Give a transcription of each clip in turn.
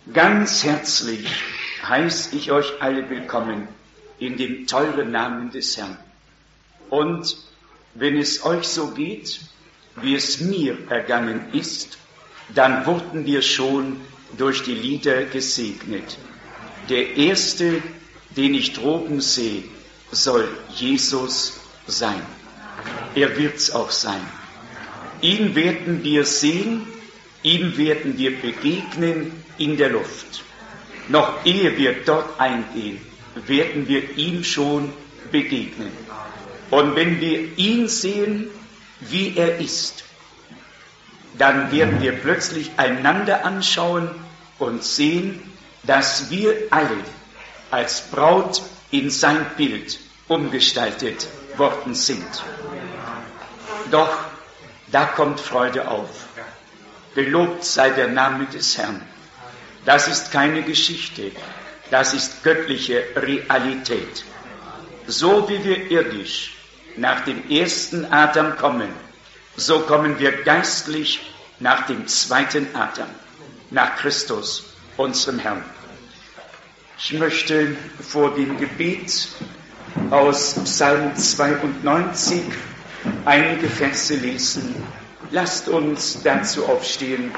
Ganz herzlich heiße ich euch alle willkommen in dem teuren Namen des Herrn. Und wenn es euch so geht, wie es mir ergangen ist, dann wurden wir schon durch die Lieder gesegnet. Der erste, den ich droben sehe, soll Jesus sein. Er wird's auch sein. Ihn werden wir sehen, ihm werden wir begegnen in der Luft. Noch ehe wir dort eingehen, werden wir ihm schon begegnen. Und wenn wir ihn sehen, wie er ist, dann werden wir plötzlich einander anschauen und sehen, dass wir alle als Braut in sein Bild umgestaltet worden sind. Doch da kommt Freude auf. Gelobt sei der Name des Herrn. Das ist keine Geschichte, das ist göttliche Realität. So wie wir irdisch nach dem ersten Adam kommen, so kommen wir geistlich nach dem zweiten Adam, nach Christus, unserem Herrn. Ich möchte vor dem Gebet aus Psalm 92 einige Verse lesen. Lasst uns dazu aufstehen.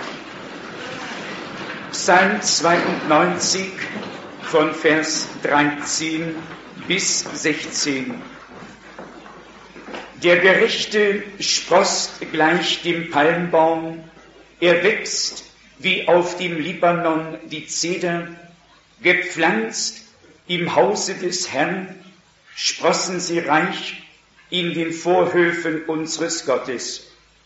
Psalm 92 von Vers 13 bis 16. Der Gerechte sproßt gleich dem Palmbaum, er wächst wie auf dem Libanon die Zeder, gepflanzt im Hause des Herrn, sprossen sie reich in den Vorhöfen unseres Gottes,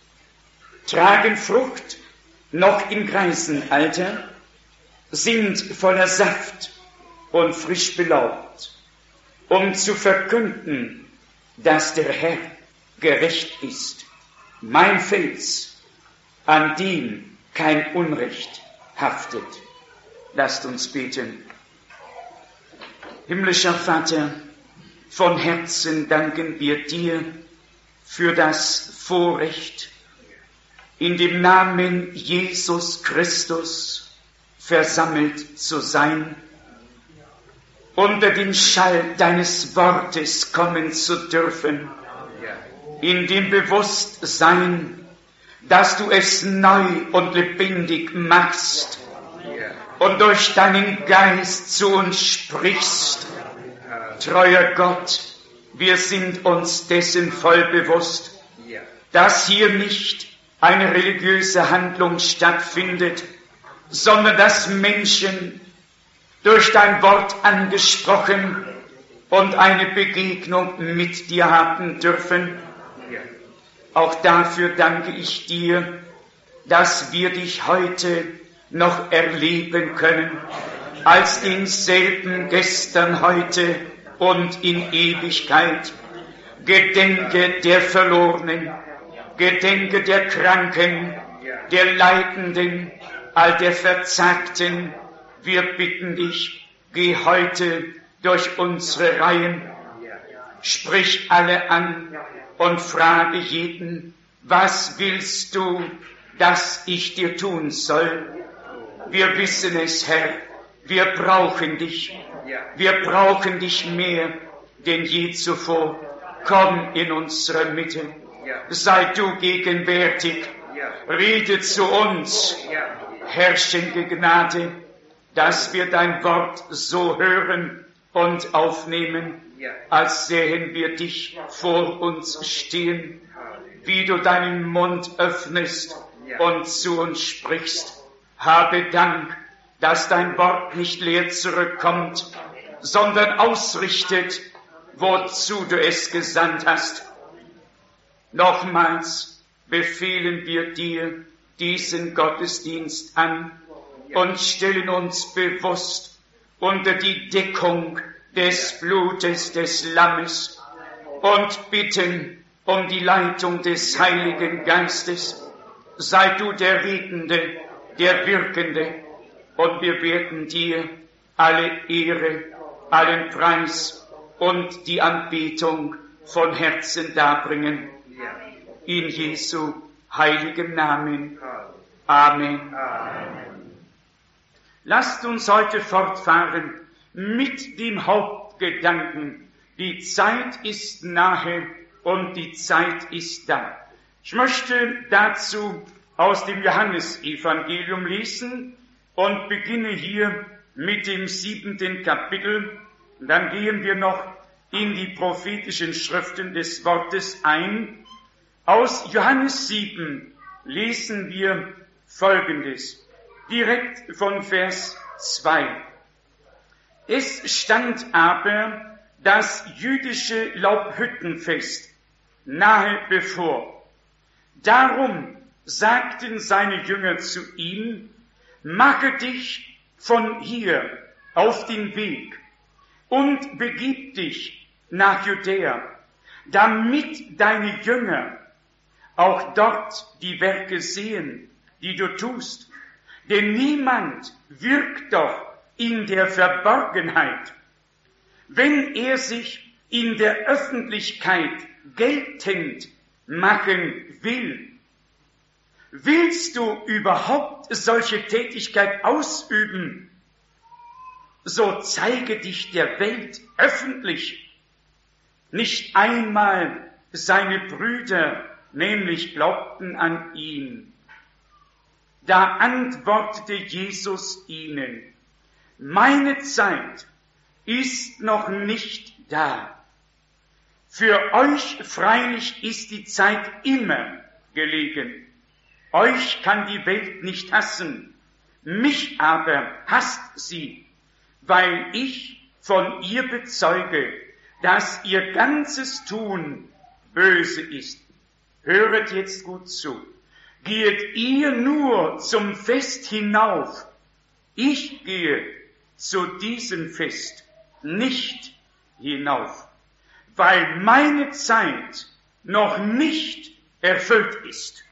tragen Frucht noch im Greisenalter, sind voller Saft und frisch belaubt, um zu verkünden, dass der Herr gerecht ist, mein Fels, an dem kein Unrecht haftet. Lasst uns beten. Himmlischer Vater, von Herzen danken wir dir für das Vorrecht, in dem Namen Jesus Christus versammelt zu sein, unter den Schall deines Wortes kommen zu dürfen, in dem Bewusstsein, dass du es neu und lebendig machst und durch deinen Geist zu uns sprichst. Treuer Gott, wir sind uns dessen voll bewusst, dass hier nicht eine religiöse Handlung stattfindet, sondern dass Menschen durch dein Wort angesprochen und eine Begegnung mit dir haben dürfen. Auch dafür danke ich dir, dass wir dich heute noch erleben können, als denselben gestern, heute und in Ewigkeit. Gedenke der Verlorenen, gedenke der Kranken, der Leidenden, all der Verzagten. Wir bitten dich, geh heute durch unsere Reihen, sprich alle an und frage jeden, was willst du, dass ich dir tun soll? Wir wissen es, Herr, wir brauchen dich mehr denn je zuvor. Komm in unsere Mitte, sei du gegenwärtig, rede zu uns, herrschende Gnade, dass wir dein Wort so hören und aufnehmen, als sähen wir dich vor uns stehen, wie du deinen Mund öffnest und zu uns sprichst. Habe Dank, dass dein Wort nicht leer zurückkommt, sondern ausrichtet, wozu du es gesandt hast. Nochmals befehlen wir dir diesen Gottesdienst an und stellen uns bewusst unter die Deckung des Blutes des Lammes und bitten um die Leitung des Heiligen Geistes. Sei du der Redende, der Wirkende, und wir werden dir alle Ehre, allen Preis und die Anbetung von Herzen darbringen. In Jesu heiligem Namen. Amen. Lasst uns heute fortfahren mit dem Hauptgedanken. Die Zeit ist nahe und die Zeit ist da. Ich möchte dazu aus dem Johannesevangelium lesen und beginne hier mit dem 7. Kapitel. Dann gehen wir noch in die prophetischen Schriften des Wortes ein. Aus Johannes 7 lesen wir Folgendes, direkt von Vers 2. Es stand aber das jüdische Laubhüttenfest nahe bevor. Darum sagten seine Jünger zu ihm, mache dich von hier auf den Weg und begib dich nach Judäa, damit deine Jünger auch dort die Werke sehen, die du tust. Denn niemand wirkt doch in der Verborgenheit. Wenn er sich in der Öffentlichkeit geltend machen will, willst du überhaupt solche Tätigkeit ausüben, so zeige dich der Welt öffentlich. Nicht einmal seine Brüder nämlich glaubten an ihn. Da antwortete Jesus ihnen, meine Zeit ist noch nicht da. Für euch freilich ist die Zeit immer gelegen. Euch kann die Welt nicht hassen, mich aber hasst sie, weil ich von ihr bezeuge, dass ihr ganzes Tun böse ist. Höret jetzt gut zu. Geht ihr nur zum Fest hinauf, ich gehe zu diesem Fest nicht hinauf, weil meine Zeit noch nicht erfüllt ist.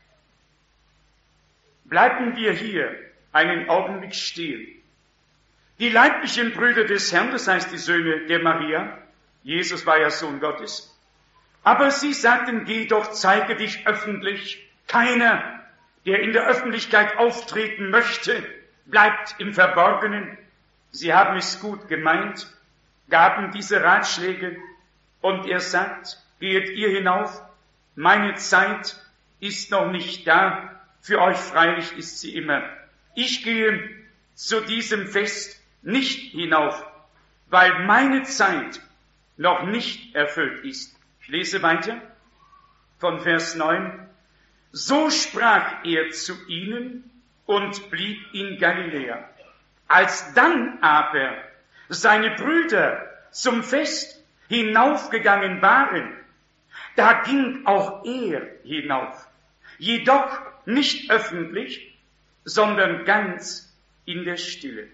Bleiben wir hier einen Augenblick stehen. Die leiblichen Brüder des Herrn, das heißt die Söhne der Maria, Jesus war ja Sohn Gottes, aber sie sagten, geh doch, zeige dich öffentlich. Keiner, der in der Öffentlichkeit auftreten möchte, bleibt im Verborgenen. Sie haben es gut gemeint, gaben diese Ratschläge und er sagt, geht ihr hinauf, meine Zeit ist noch nicht da, für euch freilich ist sie immer. Ich gehe zu diesem Fest nicht hinauf, weil meine Zeit noch nicht erfüllt ist. Ich lese weiter von Vers 9. So sprach er zu ihnen und blieb in Galiläa. Als dann aber seine Brüder zum Fest hinaufgegangen waren, da ging auch er hinauf, jedoch nicht öffentlich, sondern ganz in der Stille.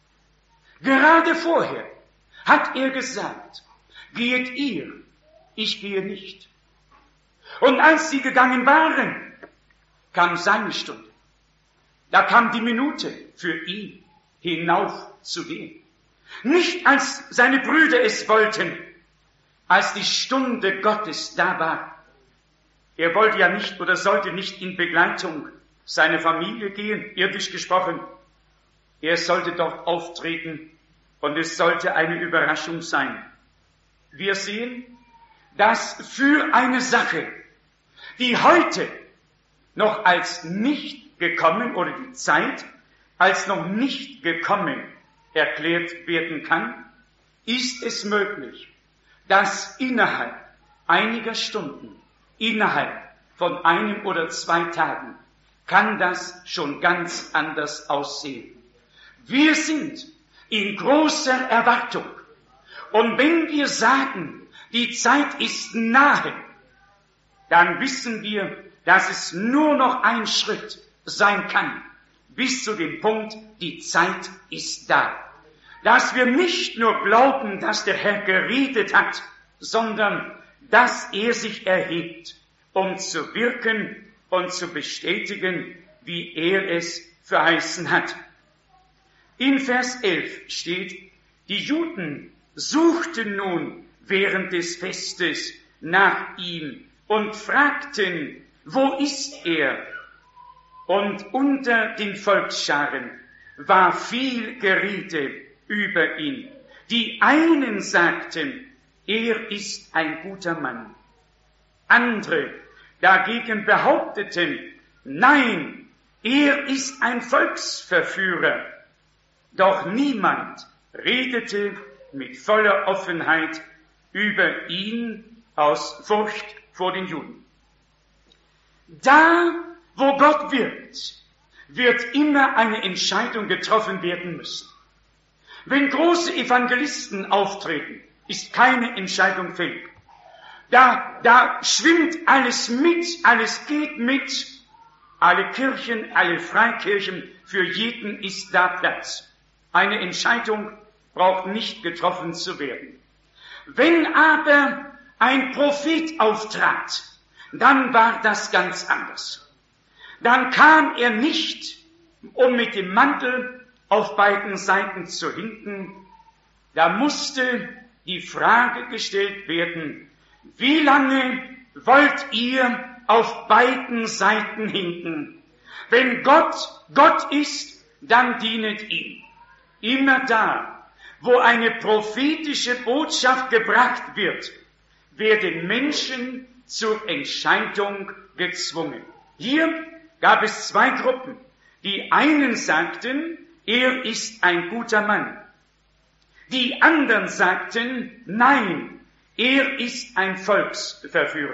Gerade vorher hat er gesagt, geht ihr, ich gehe nicht. Und als sie gegangen waren, kam seine Stunde. Da kam die Minute für ihn, hinauf zu gehen. Nicht als seine Brüder es wollten, als die Stunde Gottes da war. Er wollte ja nicht oder sollte nicht in Begleitung seiner Familie gehen, irdisch gesprochen. Er sollte dort auftreten und es sollte eine Überraschung sein. Wir sehen, dass für eine Sache, die heute noch als nicht gekommen oder die Zeit als noch nicht gekommen erklärt werden kann, ist es möglich, dass innerhalb einiger Stunden, innerhalb von 1 oder 2 Tagen, kann das schon ganz anders aussehen. Wir sind in großer Erwartung. Und wenn wir sagen, die Zeit ist nahe, dann wissen wir, dass es nur noch ein Schritt sein kann, bis zu dem Punkt, die Zeit ist da. Dass wir nicht nur glauben, dass der Herr geredet hat, sondern dass er sich erhebt, um zu wirken und zu bestätigen, wie er es verheißen hat. In Vers 11 steht, die Juden suchten nun während des Festes nach ihm und fragten, wo ist er? Und unter den Volksscharen war viel Gerede über ihn. Die einen sagten, er ist ein guter Mann. Andere dagegen behaupteten, nein, er ist ein Volksverführer. Doch niemand redete mit voller Offenheit über ihn aus Furcht vor den Juden. Da, wo Gott wirkt, wird immer eine Entscheidung getroffen werden müssen. Wenn große Evangelisten auftreten, ist keine Entscheidung fällig. Da schwimmt alles mit, alles geht mit. Alle Kirchen, alle Freikirchen, für jeden ist da Platz. Eine Entscheidung braucht nicht getroffen zu werden. Wenn aber ein Prophet auftrat, dann war das ganz anders. Dann kam er nicht, um mit dem Mantel auf beiden Seiten zu hinken. Da musste die Frage gestellt werden, wie lange wollt ihr auf beiden Seiten hinken? Wenn Gott Gott ist, dann dienet ihm. Immer da, wo eine prophetische Botschaft gebracht wird, werden Menschen zur Entscheidung gezwungen. Hier gab es zwei Gruppen. Die einen sagten, er ist ein guter Mann. Die anderen sagten, nein, er ist ein Volksverführer.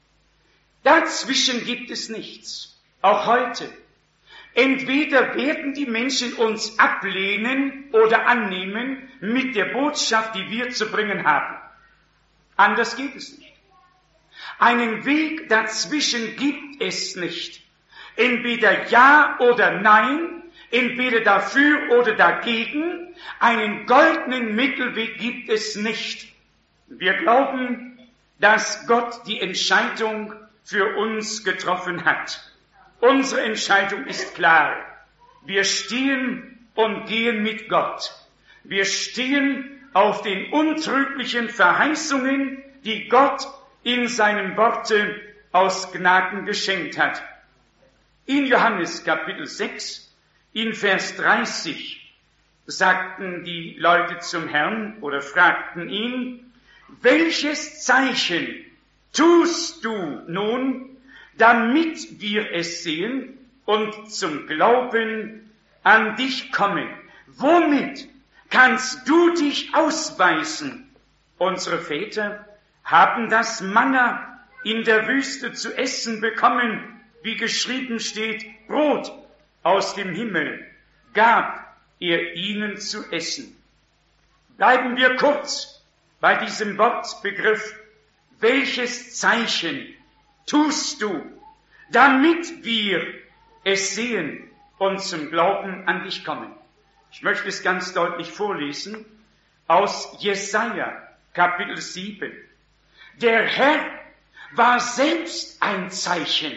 Dazwischen gibt es nichts, auch heute. Entweder werden die Menschen uns ablehnen oder annehmen mit der Botschaft, die wir zu bringen haben. Anders geht es nicht. Einen Weg dazwischen gibt es nicht. Entweder ja oder nein, entweder dafür oder dagegen. Einen goldenen Mittelweg gibt es nicht. Wir glauben, dass Gott die Entscheidung für uns getroffen hat. Unsere Entscheidung ist klar. Wir stehen und gehen mit Gott. Wir stehen auf den untrüglichen Verheißungen, die Gott in seinen Worten aus Gnaden geschenkt hat. In Johannes Kapitel 6, in Vers 30, sagten die Leute zum Herrn oder fragten ihn, welches Zeichen tust du nun, damit wir es sehen und zum Glauben an dich kommen? Womit kannst du dich ausweisen? Unsere Väter haben das Manna in der Wüste zu essen bekommen, wie geschrieben steht, Brot aus dem Himmel gab er ihnen zu essen. Bleiben wir kurz bei diesem Wortbegriff, welches Zeichen tust du, damit wir es sehen und zum Glauben an dich kommen? Ich möchte es ganz deutlich vorlesen aus Jesaja, Kapitel 7. Der Herr war selbst ein Zeichen.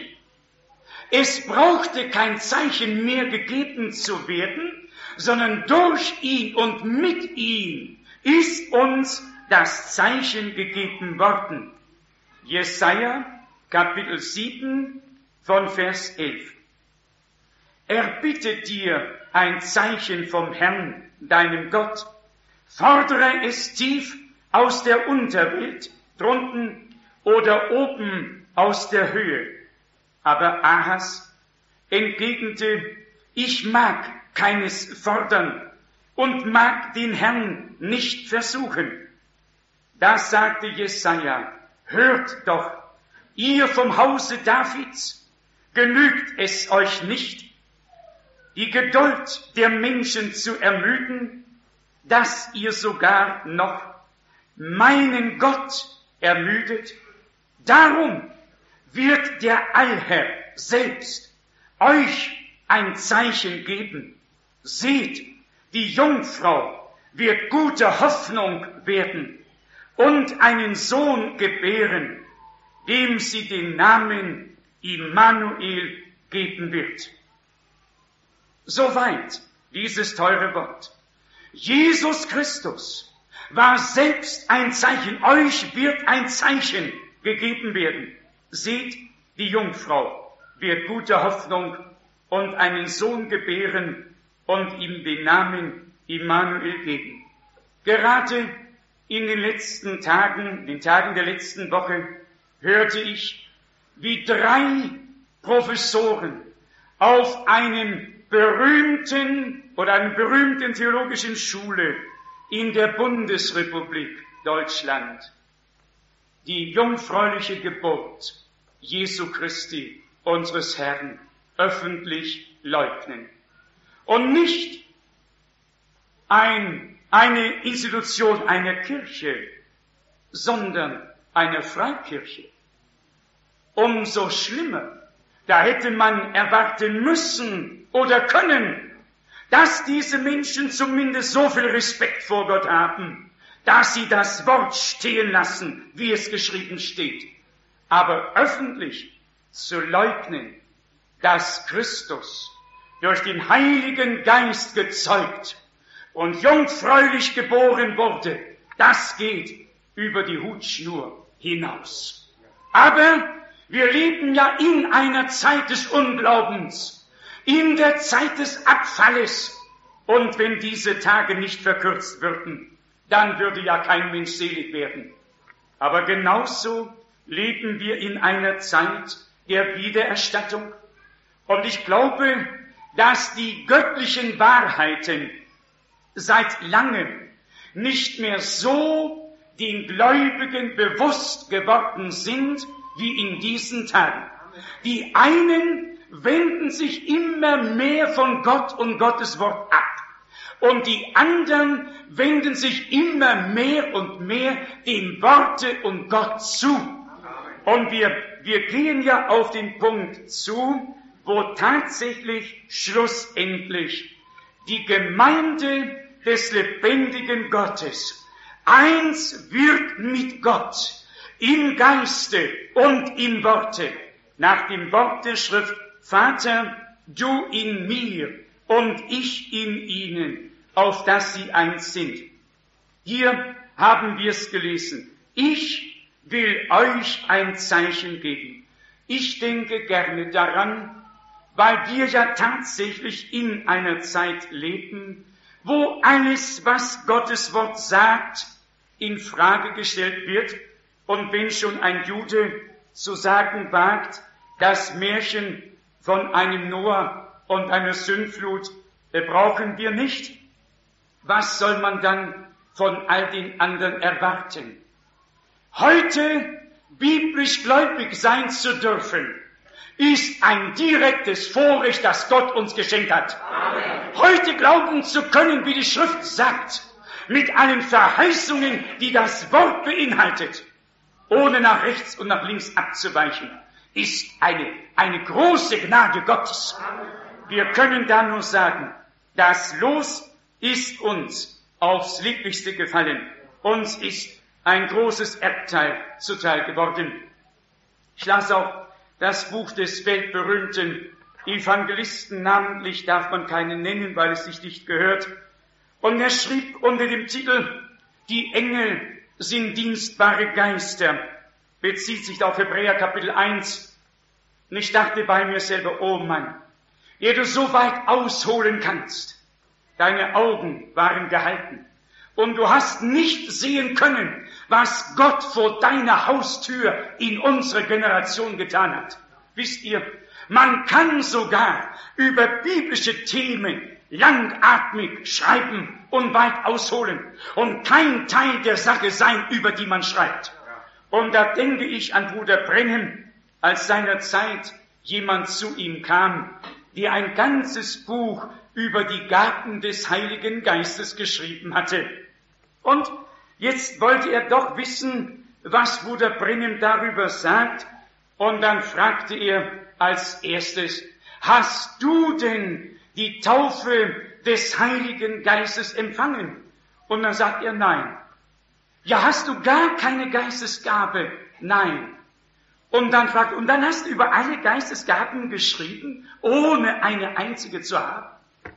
Es brauchte kein Zeichen mehr gegeben zu werden, sondern durch ihn und mit ihm ist uns das Zeichen gegeben worden. Jesaja, Kapitel 7, von Vers 11. Er bittet dir ein Zeichen vom Herrn, deinem Gott. Fordere es tief aus der Unterwelt, drunten oder oben aus der Höhe. Aber Ahas entgegnete, ich mag keines fordern und mag den Herrn nicht versuchen. Da sagte Jesaja, hört doch, ihr vom Hause Davids, genügt es euch nicht, die Geduld der Menschen zu ermüden, dass ihr sogar noch meinen Gott ermüdet? Darum wird der Allherr selbst euch ein Zeichen geben. Seht, die Jungfrau wird gute Hoffnung werden und einen Sohn gebären, dem sie den Namen Immanuel geben wird. Soweit dieses teure Wort. Jesus Christus war selbst ein Zeichen. Euch wird ein Zeichen gegeben werden. Seht, die Jungfrau wird gute Hoffnung und einen Sohn gebären und ihm den Namen Immanuel geben. Gerade in den letzten Tagen, den Tagen der letzten Woche, hörte ich, wie 3 Professoren auf einer berühmten theologischen Schule in der Bundesrepublik Deutschland die jungfräuliche Geburt Jesu Christi, unseres Herrn, öffentlich leugnen. Und nicht eine Institution einer Kirche, sondern einer Freikirche. Umso schlimmer. Da hätte man erwarten müssen oder können, dass diese Menschen zumindest so viel Respekt vor Gott haben, dass sie das Wort stehen lassen, wie es geschrieben steht. Aber öffentlich zu leugnen, dass Christus durch den Heiligen Geist gezeugt und jungfräulich geboren wurde, das geht über die Hutschnur hinaus. Aber wir leben ja in einer Zeit des Unglaubens, in der Zeit des Abfalles. Und wenn diese Tage nicht verkürzt würden, dann würde ja kein Mensch selig werden. Aber genauso leben wir in einer Zeit der Wiedererstattung. Und ich glaube, dass die göttlichen Wahrheiten seit langem nicht mehr so den Gläubigen bewusst geworden sind wie in diesen Tagen. Die einen wenden sich immer mehr von Gott und Gottes Wort ab. Und die anderen wenden sich immer mehr und mehr dem Worte und Gott zu. Und wir gehen ja auf den Punkt zu, wo tatsächlich schlussendlich die Gemeinde des lebendigen Gottes eins wird mit Gott im Geiste und im Worte, nach dem Wort der Schrift: Vater, du in mir und ich in ihnen, auf dass sie eins sind. Hier haben wir es gelesen. Ich will euch ein Zeichen geben. Ich denke gerne daran, weil wir ja tatsächlich in einer Zeit leben, wo alles, was Gottes Wort sagt, in Frage gestellt wird. Und wenn schon ein Jude zu sagen wagt, das Märchen von einem Noah und einer Sündflut brauchen wir nicht, was soll man dann von all den anderen erwarten? Heute biblisch gläubig sein zu dürfen, ist ein direktes Vorrecht, das Gott uns geschenkt hat. Amen. Heute glauben zu können, wie die Schrift sagt, mit allen Verheißungen, die das Wort beinhaltet, ohne nach rechts und nach links abzuweichen, ist eine große Gnade Gottes. Wir können da nur sagen, das Los ist uns aufs Lieblichste gefallen. Uns ist ein großes Erbteil zuteil geworden. Ich las auch das Buch des weltberühmten Evangelisten, namentlich darf man keinen nennen, weil es sich nicht gehört. Und er schrieb unter dem Titel, die Engel sind dienstbare Geister, bezieht sich auf Hebräer Kapitel 1. Und ich dachte bei mir selber, oh Mann, der du so weit ausholen kannst. Deine Augen waren gehalten. Und du hast nicht sehen können, was Gott vor deiner Haustür in unserer Generation getan hat. Wisst ihr, man kann sogar über biblische Themen langatmig schreiben und weit ausholen und kein Teil der Sache sein, über die man schreibt. Und da denke ich an Bruder Brenhem, als seinerzeit jemand zu ihm kam, der ein ganzes Buch über die Gaben des Heiligen Geistes geschrieben hatte. Und jetzt wollte er doch wissen, was Bruder Brenhem darüber sagt. Und dann fragte er als erstes, hast du denn die Taufe des Heiligen Geistes empfangen? Und dann sagt er, nein. Ja, hast du gar keine Geistesgabe? Nein. Und dann fragt, und dann hast du über alle Geistesgaben geschrieben, ohne eine einzige zu haben.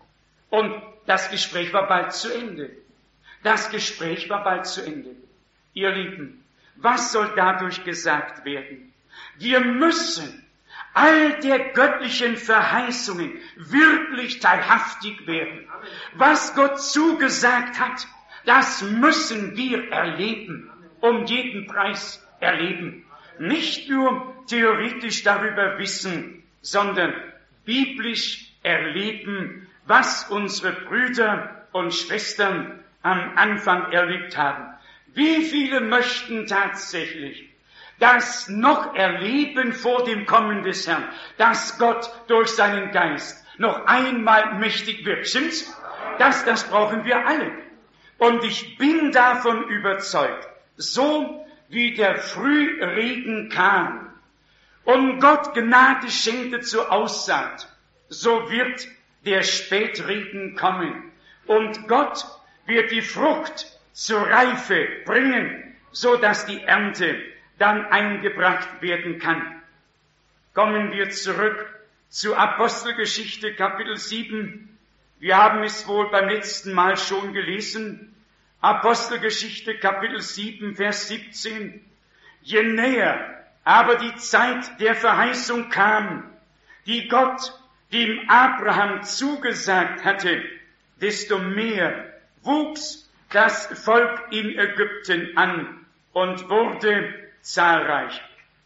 Und das Gespräch war bald zu Ende. Das Gespräch war bald zu Ende. Ihr Lieben, was soll dadurch gesagt werden? Wir müssen all der göttlichen Verheißungen wirklich teilhaftig werden. Was Gott zugesagt hat, das müssen wir erleben, um jeden Preis erleben. Nicht nur theoretisch darüber wissen, sondern biblisch erleben, was unsere Brüder und Schwestern am Anfang erlebt haben. Wie viele möchten tatsächlich das noch erleben vor dem Kommen des Herrn, dass Gott durch seinen Geist noch einmal mächtig wird? Stimmt's? Das brauchen wir alle. Und ich bin davon überzeugt, so wie der Frühregen kam und Gott Gnade schenkte zur Aussaat, so wird der Spätregen kommen und Gott wird die Frucht zur Reife bringen, so dass die Ernte dann eingebracht werden kann. Kommen wir zurück zur Apostelgeschichte Kapitel 7. Wir haben es wohl beim letzten Mal schon gelesen. Apostelgeschichte Kapitel 7, Vers 17. Je näher aber die Zeit der Verheißung kam, die Gott dem Abraham zugesagt hatte, desto mehr wuchs das Volk in Ägypten an und wurde zahlreich.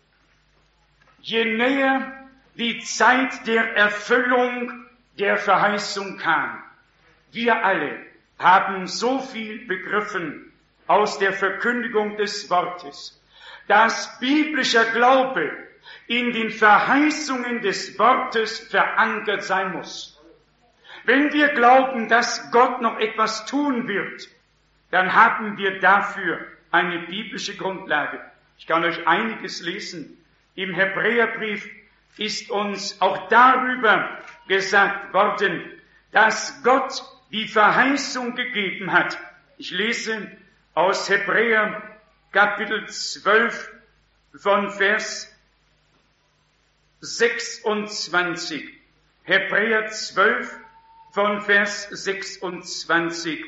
Je näher die Zeit der Erfüllung der Verheißung kam, wir alle haben so viel begriffen aus der Verkündigung des Wortes, dass biblischer Glaube in den Verheißungen des Wortes verankert sein muss. Wenn wir glauben, dass Gott noch etwas tun wird, dann haben wir dafür eine biblische Grundlage. Ich kann euch einiges lesen. Im Hebräerbrief ist uns auch darüber gesagt worden, dass Gott die Verheißung gegeben hat. Ich lese aus Hebräer Kapitel 12 von Vers 26. Hebräer 12 von Vers 26.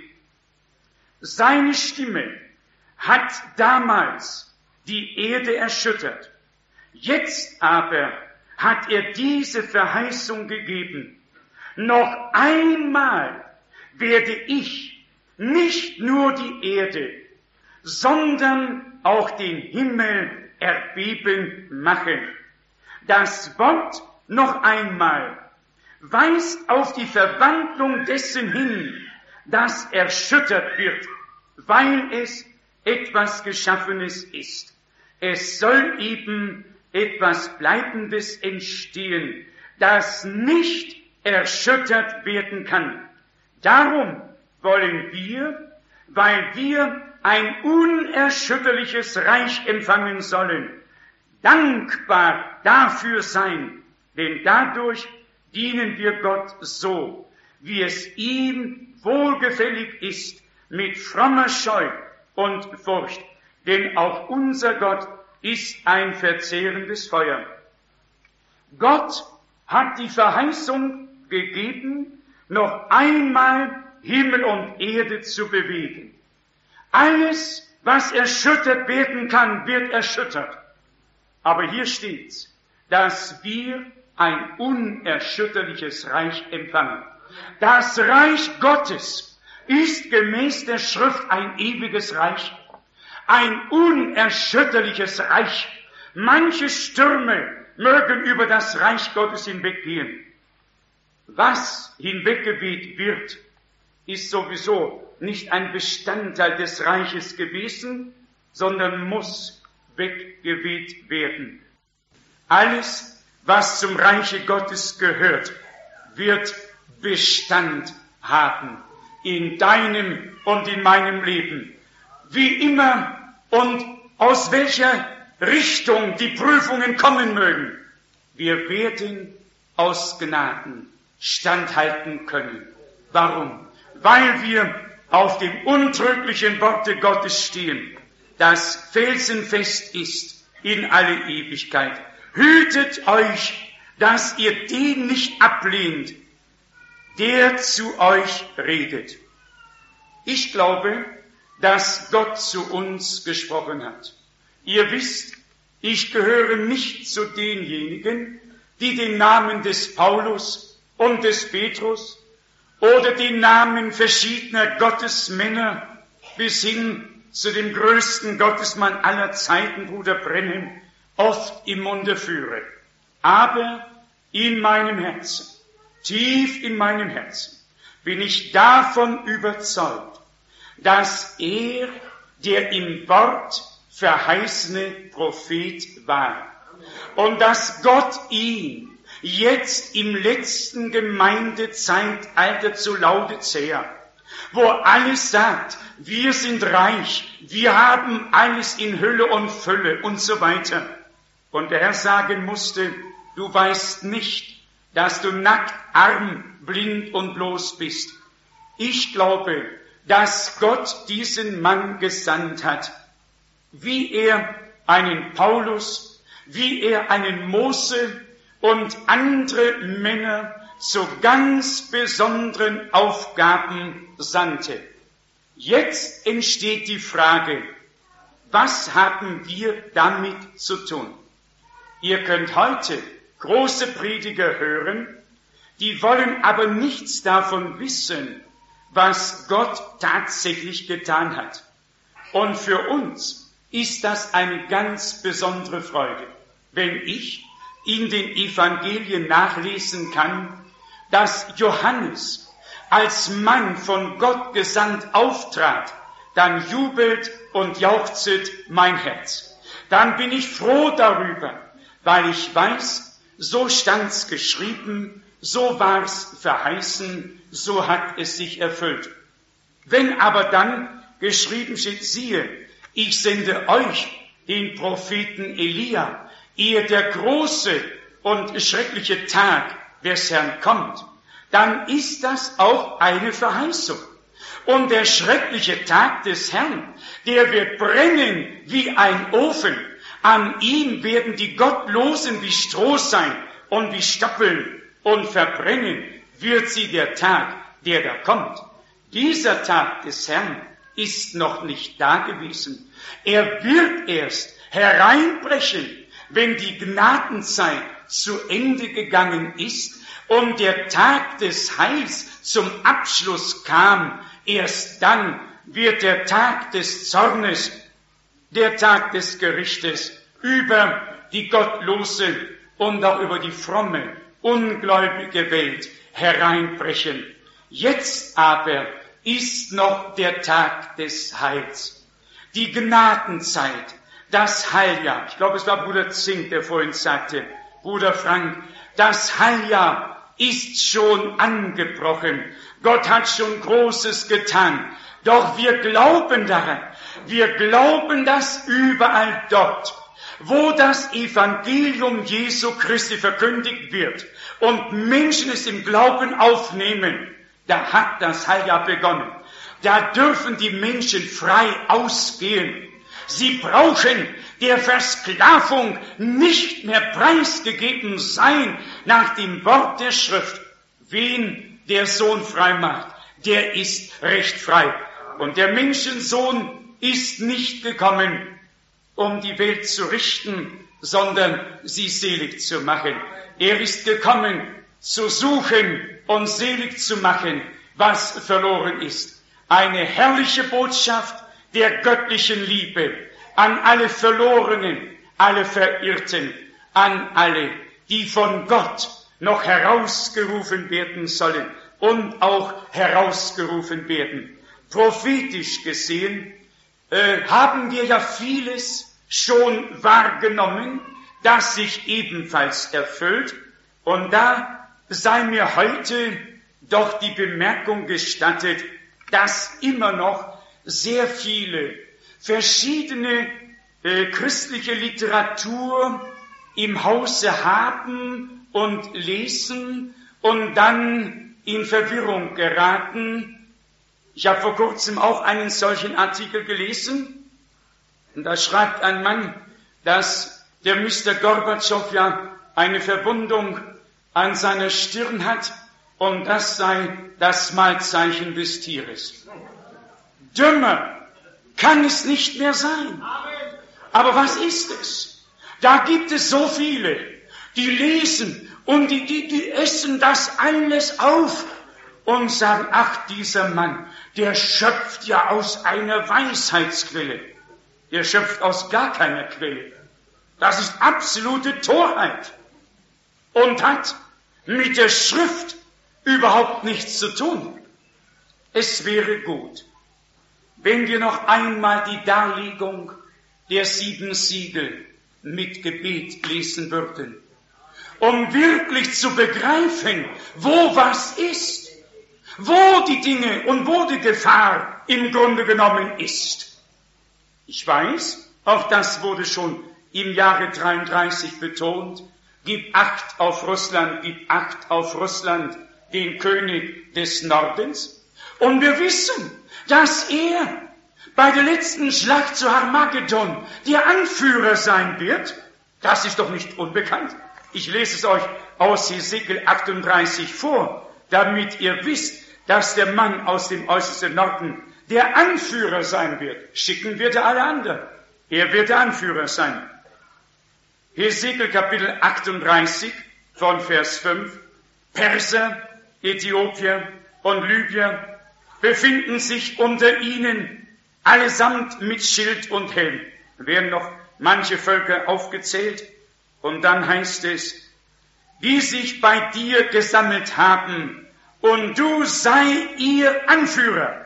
Seine Stimme hat damals die Erde erschüttert. Jetzt aber hat er diese Verheißung gegeben. Noch einmal werde ich nicht nur die Erde, sondern auch den Himmel erbeben machen. Das Wort noch einmal weist auf die Verwandlung dessen hin, das erschüttert wird, weil es etwas Geschaffenes ist. Es soll eben etwas Bleibendes entstehen, das nicht erschüttert werden kann. Darum wollen wir, weil wir ein unerschütterliches Reich empfangen sollen, dankbar dafür sein, denn dadurch dienen wir Gott so, wie es ihm wohlgefällig ist, mit frommer Scheu und Furcht, denn auch unser Gott ist ein verzehrendes Feuer. Gott hat die Verheißung gegeben, noch einmal Himmel und Erde zu bewegen. Alles, was erschüttert werden kann, wird erschüttert. Aber hier steht's, dass wir ein unerschütterliches Reich empfangen. Das Reich Gottes ist gemäß der Schrift ein ewiges Reich, ein unerschütterliches Reich. Manche Stürme mögen über das Reich Gottes hinweggehen. Was hinweggeweht wird, ist sowieso nicht ein Bestandteil des Reiches gewesen, sondern muss weggeweht werden. Alles, was zum Reiche Gottes gehört, wird Bestand haben in deinem und in meinem Leben. Wie immer und aus welcher Richtung die Prüfungen kommen mögen, wir werden aus Gnaden standhalten können. Warum? Weil wir auf dem untrüglichen Worte Gottes stehen, das felsenfest ist in alle Ewigkeit. Hütet euch, dass ihr den nicht ablehnt, der zu euch redet. Ich glaube, dass Gott zu uns gesprochen hat. Ihr wisst, ich gehöre nicht zu denjenigen, die den Namen des Paulus und des Petrus oder die Namen verschiedener Gottesmänner bis hin zu dem größten Gottesmann aller Zeiten, Bruder Brenhem, oft im Munde führe. Aber in meinem Herzen, tief in meinem Herzen, bin ich davon überzeugt, dass er der im Wort verheißene Prophet war und dass Gott ihn jetzt im letzten Gemeindezeitalter zu Laodicea, wo alles sagt, wir sind reich, wir haben alles in Hülle und Fülle und so weiter. Und der Herr sagen musste, du weißt nicht, dass du nackt, arm, blind und bloß bist. Ich glaube, dass Gott diesen Mann gesandt hat, wie er einen Paulus, wie er einen Mose und andere Männer zu ganz besonderen Aufgaben sandte. Jetzt entsteht die Frage, was haben wir damit zu tun? Ihr könnt heute große Prediger hören, die wollen aber nichts davon wissen, was Gott tatsächlich getan hat. Und für uns ist das eine ganz besondere Freude, wenn ich in den Evangelien nachlesen kann, dass Johannes als Mann von Gott gesandt auftrat, dann jubelt und jauchzet mein Herz. Dann bin ich froh darüber, weil ich weiß, so stand's geschrieben, so war's verheißen, so hat es sich erfüllt. Wenn aber dann geschrieben steht, siehe, ich sende euch den Propheten Elia, ehe der große und schreckliche Tag des Herrn kommt, dann ist das auch eine Verheißung. Und der schreckliche Tag des Herrn, der wird brennen wie ein Ofen. An ihm werden die Gottlosen wie Stroh sein und wie Stoppeln, und verbrennen wird sie der Tag, der da kommt. Dieser Tag des Herrn ist noch nicht da gewesen. Er wird erst hereinbrechen, wenn die Gnadenzeit zu Ende gegangen ist und der Tag des Heils zum Abschluss kam. Erst dann wird der Tag des Zornes, der Tag des Gerichtes über die gottlose und auch über die fromme, ungläubige Welt hereinbrechen. Jetzt aber ist noch der Tag des Heils, die Gnadenzeit, das Heiljahr. Ich glaube, es war Bruder Zink, der vorhin sagte, Bruder Frank, das Heiljahr ist schon angebrochen. Gott hat schon Großes getan. Doch wir glauben daran. Wir glauben, dass überall dort, wo das Evangelium Jesu Christi verkündigt wird und Menschen es im Glauben aufnehmen, da hat das Heiljahr begonnen. Da dürfen die Menschen frei ausgehen. Sie brauchen der Versklavung nicht mehr preisgegeben sein nach dem Wort der Schrift. Wen der Sohn frei macht, der ist recht frei. Und der Menschensohn ist nicht gekommen, um die Welt zu richten, sondern sie selig zu machen. Er ist gekommen, zu suchen und selig zu machen, was verloren ist. Eine herrliche Botschaft der göttlichen Liebe an alle Verlorenen, alle Verirrten, an alle, die von Gott noch herausgerufen werden sollen und auch herausgerufen werden. Prophetisch gesehen haben wir ja vieles schon wahrgenommen, das sich ebenfalls erfüllt. Und da sei mir heute doch die Bemerkung gestattet, dass immer noch sehr viele verschiedene christliche Literatur im Hause haben und lesen und dann in Verwirrung geraten. Ich habe vor kurzem auch einen solchen Artikel gelesen, und da schreibt ein Mann, dass der Mr. Gorbatschow ja eine Verwundung an seiner Stirn hat, und das sei das Malzeichen des Tieres. Dümmer kann es nicht mehr sein. Aber was ist es? Da gibt es so viele, die lesen Und die essen das alles auf und sagen, ach, dieser Mann, der schöpft ja aus einer Weisheitsquelle. Der schöpft aus gar keiner Quelle. Das ist absolute Torheit und hat mit der Schrift überhaupt nichts zu tun. Es wäre gut, wenn wir noch einmal die Darlegung der 7 Siegel mit Gebet lesen würden, um wirklich zu begreifen, wo was ist, wo die Dinge und wo die Gefahr im Grunde genommen ist. Ich weiß, auch das wurde schon im Jahre 33 betont, gib Acht auf Russland, gib Acht auf Russland, den König des Nordens. Und wir wissen, dass er bei der letzten Schlacht zu Armageddon der Anführer sein wird. Das ist doch nicht unbekannt. Ich lese es euch aus Hesekiel 38 vor, damit ihr wisst, dass der Mann aus dem äußersten Norden der Anführer sein wird. Schicken wird er alle anderen. Er wird der Anführer sein. Hesekiel Kapitel 38 von Vers 5. Perser, Äthiopier und Libyer befinden sich unter ihnen, allesamt mit Schild und Helm. Werden noch manche Völker aufgezählt. Und dann heißt es, die sich bei dir gesammelt haben, und du sei ihr Anführer.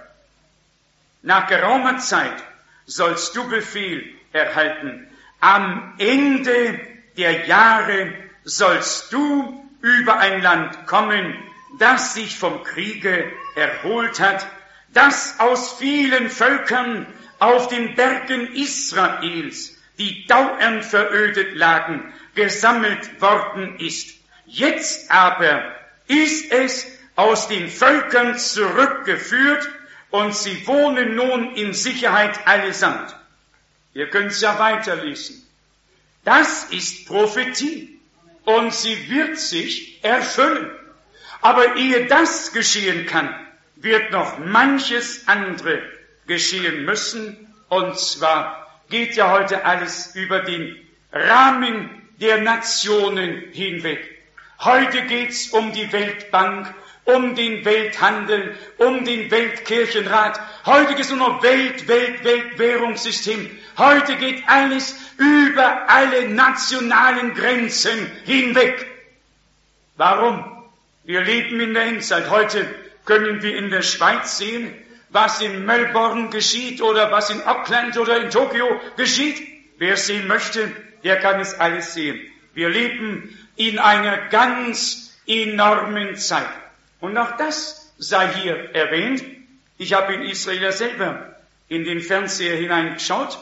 Nach geraumer Zeit sollst du Befehl erhalten. Am Ende der Jahre sollst du über ein Land kommen, das sich vom Kriege erholt hat, das aus vielen Völkern auf den Bergen Israels, die dauernd verödet lagen, gesammelt worden ist. Jetzt aber ist es aus den Völkern zurückgeführt und sie wohnen nun in Sicherheit allesamt. Ihr könnt es ja weiterlesen. Das ist Prophetie und sie wird sich erfüllen. Aber ehe das geschehen kann, wird noch manches andere geschehen müssen. Und zwar geht ja heute alles über den Rahmen der Nationen hinweg. Heute geht's um die Weltbank, um den Welthandel, um den Weltkirchenrat. Heute geht es nur noch Weltwährungssystem. Heute geht alles über alle nationalen Grenzen hinweg. Warum? Wir leben in der Endzeit. Heute können wir in der Schweiz sehen, was in Melbourne geschieht oder was in Auckland oder in Tokio geschieht. Wer sehen möchte, der kann es alles sehen. Wir leben in einer ganz enormen Zeit. Und auch das sei hier erwähnt. Ich habe in Israel selber in den Fernseher hineingeschaut.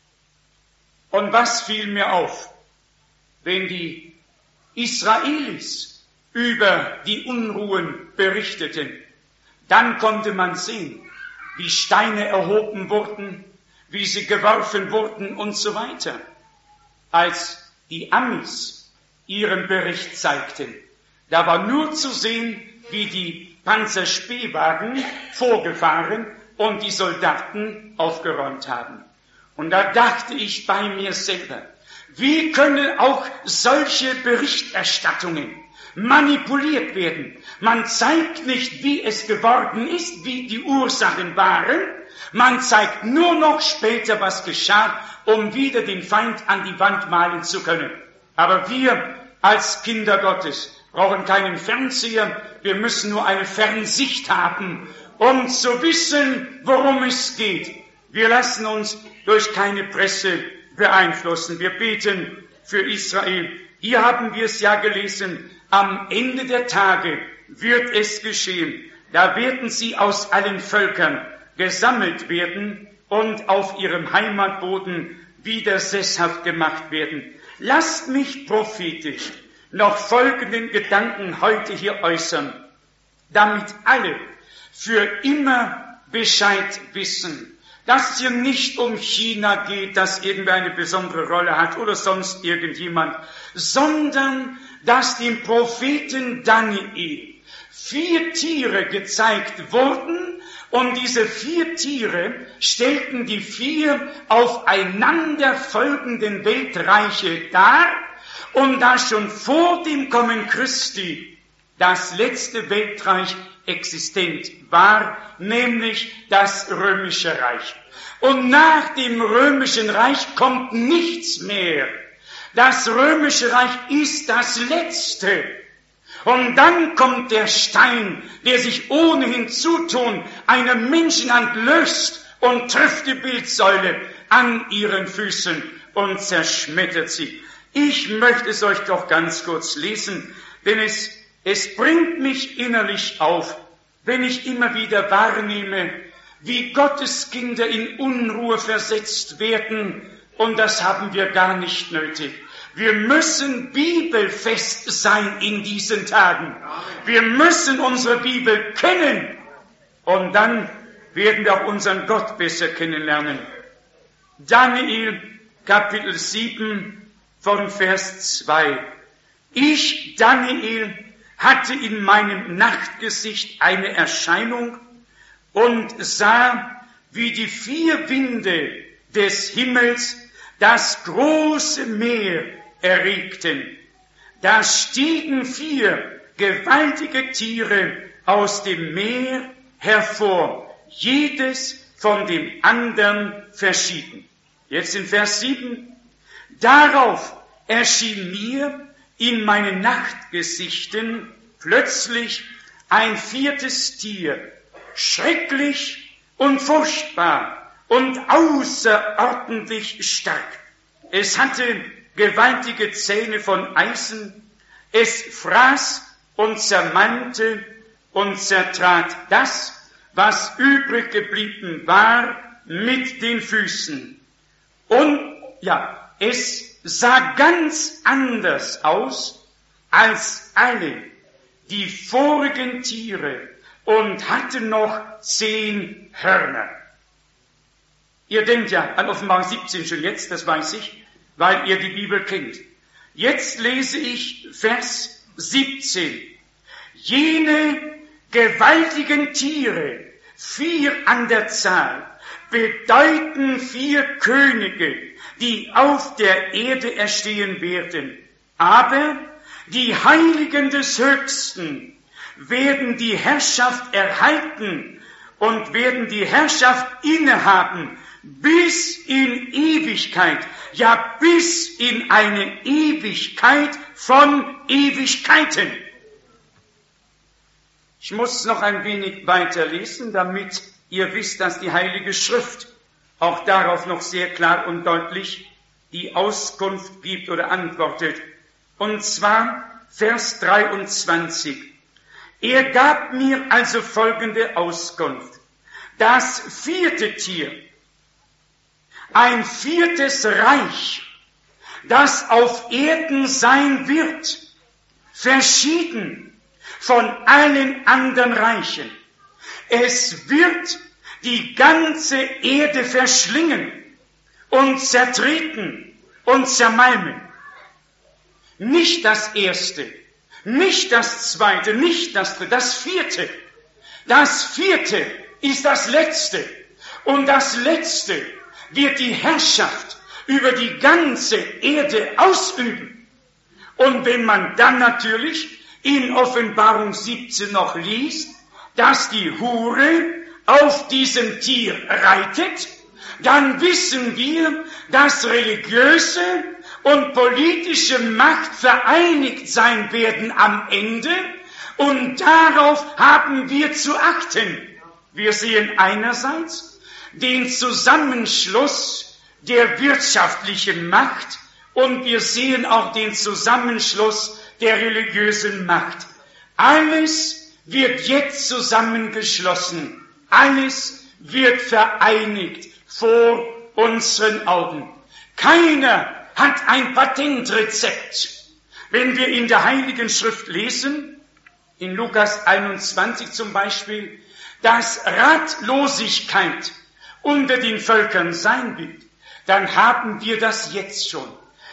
Und was fiel mir auf? Wenn die Israelis über die Unruhen berichteten, dann konnte man sehen, wie Steine erhoben wurden, wie sie geworfen wurden und so weiter. Als die Amis ihren Bericht zeigten, da war nur zu sehen, wie die Panzerspähwagen vorgefahren und die Soldaten aufgeräumt haben. Und da dachte ich bei mir selber, wie können auch solche Berichterstattungen manipuliert werden? Man zeigt nicht, wie es geworden ist, wie die Ursachen waren. Man zeigt nur noch später, was geschah, um wieder den Feind an die Wand malen zu können. Aber wir als Kinder Gottes brauchen keinen Fernseher, wir müssen nur eine Fernsicht haben, um zu wissen, worum es geht. Wir lassen uns durch keine Presse beeinflussen. Wir beten für Israel. Hier haben wir es ja gelesen, am Ende der Tage wird es geschehen. Da werden sie aus allen Völkern gesammelt werden und auf ihrem Heimatboden wieder sesshaft gemacht werden. Lasst mich prophetisch noch folgenden Gedanken heute hier äußern, damit alle für immer Bescheid wissen, dass es hier nicht um China geht, das irgendwie eine besondere Rolle hat oder sonst irgendjemand, sondern dass dem Propheten Daniel 4 Tiere gezeigt wurden und diese 4 Tiere stellten die 4 aufeinander folgenden Weltreiche dar Und da schon vor dem Kommen Christi das letzte Weltreich existent war, nämlich das Römische Reich. Und nach dem Römischen Reich kommt nichts mehr. Das Römische Reich ist das Letzte. Und dann kommt der Stein, der sich ohne Hinzutun einer Menschenhand löst und trifft die Bildsäule an ihren Füßen und zerschmettert sie. Ich möchte es euch doch ganz kurz lesen, denn es bringt mich innerlich auf, wenn ich immer wieder wahrnehme, wie Gottes Kinder in Unruhe versetzt werden, und das haben wir gar nicht nötig. Wir müssen bibelfest sein in diesen Tagen. Wir müssen unsere Bibel kennen, und dann werden wir auch unseren Gott besser kennenlernen. Daniel, Kapitel 7, von Vers 2. Ich, Daniel, hatte in meinem Nachtgesicht eine Erscheinung und sah, wie die 4 Winde des Himmels das große Meer erregten. Da stiegen 4 gewaltige Tiere aus dem Meer hervor, jedes von dem anderen verschieden. Jetzt in Vers 7. Darauf erschien mir in meinen Nachtgesichten plötzlich ein 4. Tier, schrecklich und furchtbar und außerordentlich stark. Es hatte gewaltige Zähne von Eisen, es fraß und zermalmte und zertrat das, was übrig geblieben war, mit den Füßen. Und es sah ganz anders aus als alle die vorigen Tiere und hatte noch 10 Hörner. Ihr denkt ja an Offenbarung 17 schon jetzt, das weiß ich, weil ihr die Bibel kennt. Jetzt lese ich Vers 17. Jene gewaltigen Tiere, 4 an der Zahl, bedeuten 4 Könige, die auf der Erde erstehen werden. Aber die Heiligen des Höchsten werden die Herrschaft erhalten und werden die Herrschaft innehaben bis in Ewigkeit, ja bis in eine Ewigkeit von Ewigkeiten. Ich muss noch ein wenig weiterlesen, damit ihr wisst, dass die Heilige Schrift auch darauf noch sehr klar und deutlich die Auskunft gibt oder antwortet. Und zwar Vers 23. Er gab mir also folgende Auskunft. Das 4. Tier, ein 4. Reich, das auf Erden sein wird, verschieden von allen anderen Reichen. Es wird die ganze Erde verschlingen und zertreten und zermalmen. Nicht das 1., nicht das 2., nicht das 3., das 4. Das 4. ist das Letzte. Und das Letzte wird die Herrschaft über die ganze Erde ausüben. Und wenn man dann natürlich in Offenbarung 17 noch liest, dass die Hure auf diesem Tier reitet, dann wissen wir, dass religiöse und politische Macht vereinigt sein werden am Ende, und darauf haben wir zu achten. Wir sehen einerseits den Zusammenschluss der wirtschaftlichen Macht und wir sehen auch den Zusammenschluss der religiösen Macht. Alles wird jetzt zusammengeschlossen. Alles wird vereinigt vor unseren Augen. Keiner hat ein Patentrezept. Wenn wir in der Heiligen Schrift lesen, in Lukas 21 zum Beispiel, dass Ratlosigkeit unter den Völkern sein wird, dann haben wir das jetzt schon.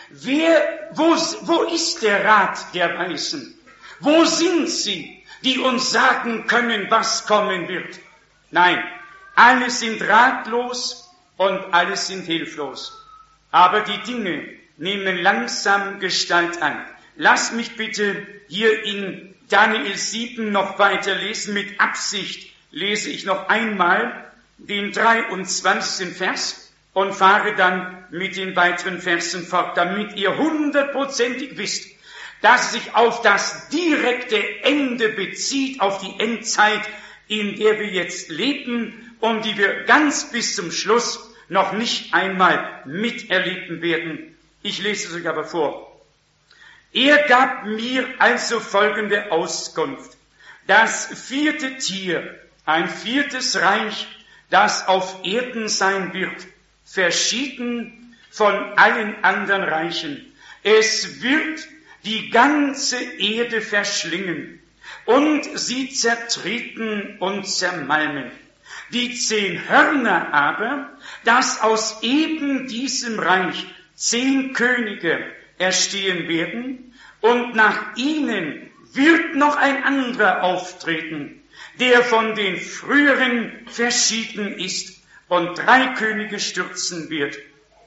Wo ist der Rat der Weisen? Wo sind sie, die uns sagen können, was kommen wird? Nein, alle sind ratlos und alle sind hilflos. Aber die Dinge, nehmen langsam Gestalt an. Lass mich bitte hier in Daniel 7 noch weiter lesen. Mit Absicht lese ich noch einmal den 23. Vers und fahre dann mit den weiteren Versen fort, damit ihr 100%ig wisst, dass es sich auf das direkte Ende bezieht, auf die Endzeit, in der wir jetzt leben und die wir ganz bis zum Schluss noch nicht einmal miterleben werden. Ich lese es euch aber vor. Er gab mir also folgende Auskunft. Das 4. Tier, ein 4. Reich, das auf Erden sein wird, verschieden von allen anderen Reichen. Es wird die ganze Erde verschlingen und sie zertreten und zermalmen. Die 10 Hörner aber, dass aus eben diesem Reich 10 Könige erstehen werden, und nach ihnen wird noch ein anderer auftreten, der von den früheren verschieden ist und 3 Könige stürzen wird.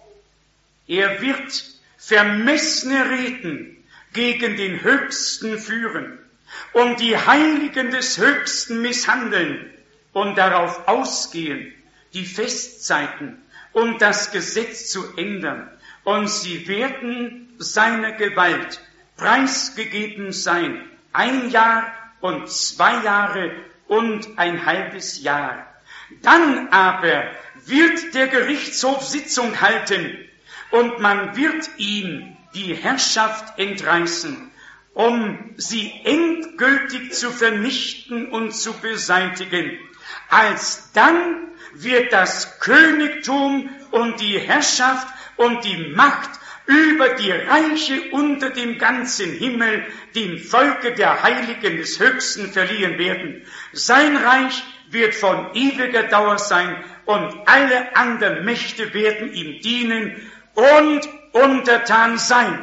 Er wird vermessene Reden gegen den Höchsten führen und die Heiligen des Höchsten misshandeln und darauf ausgehen, die Festzeiten und das Gesetz zu ändern. Und sie werden seiner Gewalt preisgegeben sein, 1 Jahr und 2 Jahre und ein halbes Jahr. Dann aber wird der Gerichtshof Sitzung halten und man wird ihm die Herrschaft entreißen, um sie endgültig zu vernichten und zu beseitigen. Alsdann wird das Königtum und die Herrschaft und die Macht über die Reiche unter dem ganzen Himmel dem Volke der Heiligen des Höchsten verliehen werden. Sein Reich wird von ewiger Dauer sein und alle anderen Mächte werden ihm dienen und untertan sein.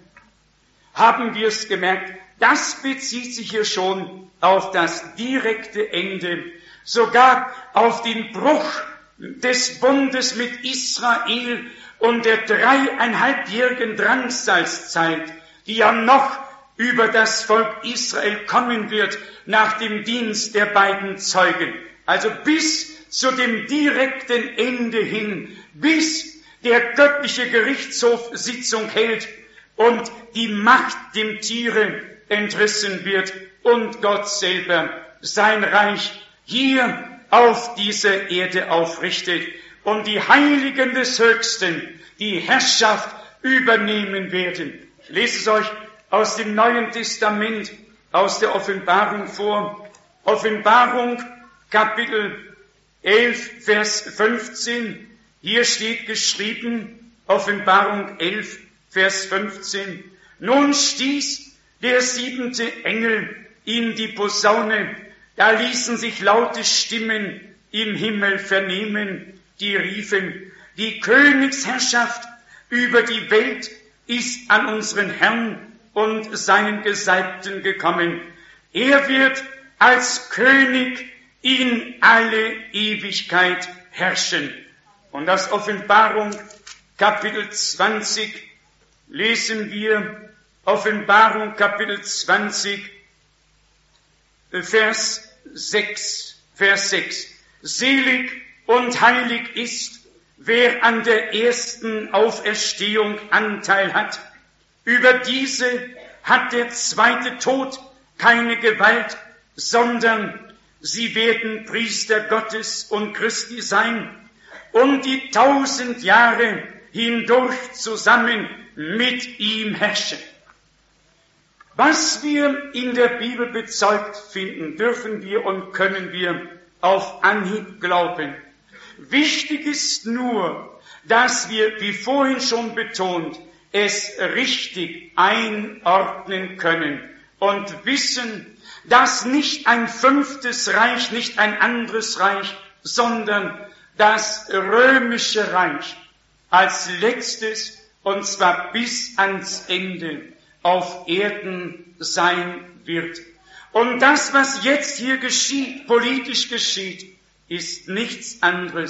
Haben wir es gemerkt? Das bezieht sich hier schon auf das direkte Ende, sogar auf den Bruch des Bundes mit Israel und der 3,5-jährigen Drangsalzzeit, die ja noch über das Volk Israel kommen wird nach dem Dienst der beiden Zeugen. Also bis zu dem direkten Ende hin, bis der göttliche Gerichtshof Sitzung hält und die Macht dem Tiere entrissen wird und Gott selber sein Reich hier auf dieser Erde aufrichtet und die Heiligen des Höchsten die Herrschaft übernehmen werden. Ich lese es euch aus dem Neuen Testament, aus der Offenbarung vor. Offenbarung, Kapitel 11, Vers 15. Hier steht geschrieben, Offenbarung 11, Vers 15. Nun stieß der 7. Engel in die Posaune, da ließen sich laute Stimmen im Himmel vernehmen, die riefen, die Königsherrschaft über die Welt ist an unseren Herrn und seinen Gesalbten gekommen. Er wird als König in alle Ewigkeit herrschen. Und aus Offenbarung Kapitel 20 lesen wir, Offenbarung Kapitel 20, Vers 6. Selig und heilig ist, wer an der ersten Auferstehung Anteil hat. Über diese hat der 2. Tod keine Gewalt, sondern sie werden Priester Gottes und Christi sein und die 1000 Jahre hindurch zusammen mit ihm herrschen. Was wir in der Bibel bezeugt finden, dürfen wir und können wir auf Anhieb glauben. Wichtig ist nur, dass wir, wie vorhin schon betont, es richtig einordnen können und wissen, dass nicht ein 5. Reich, nicht ein anderes Reich, sondern das römische Reich als letztes, und zwar bis ans Ende, auf Erden sein wird. Und das, was jetzt hier geschieht, politisch geschieht, ist nichts anderes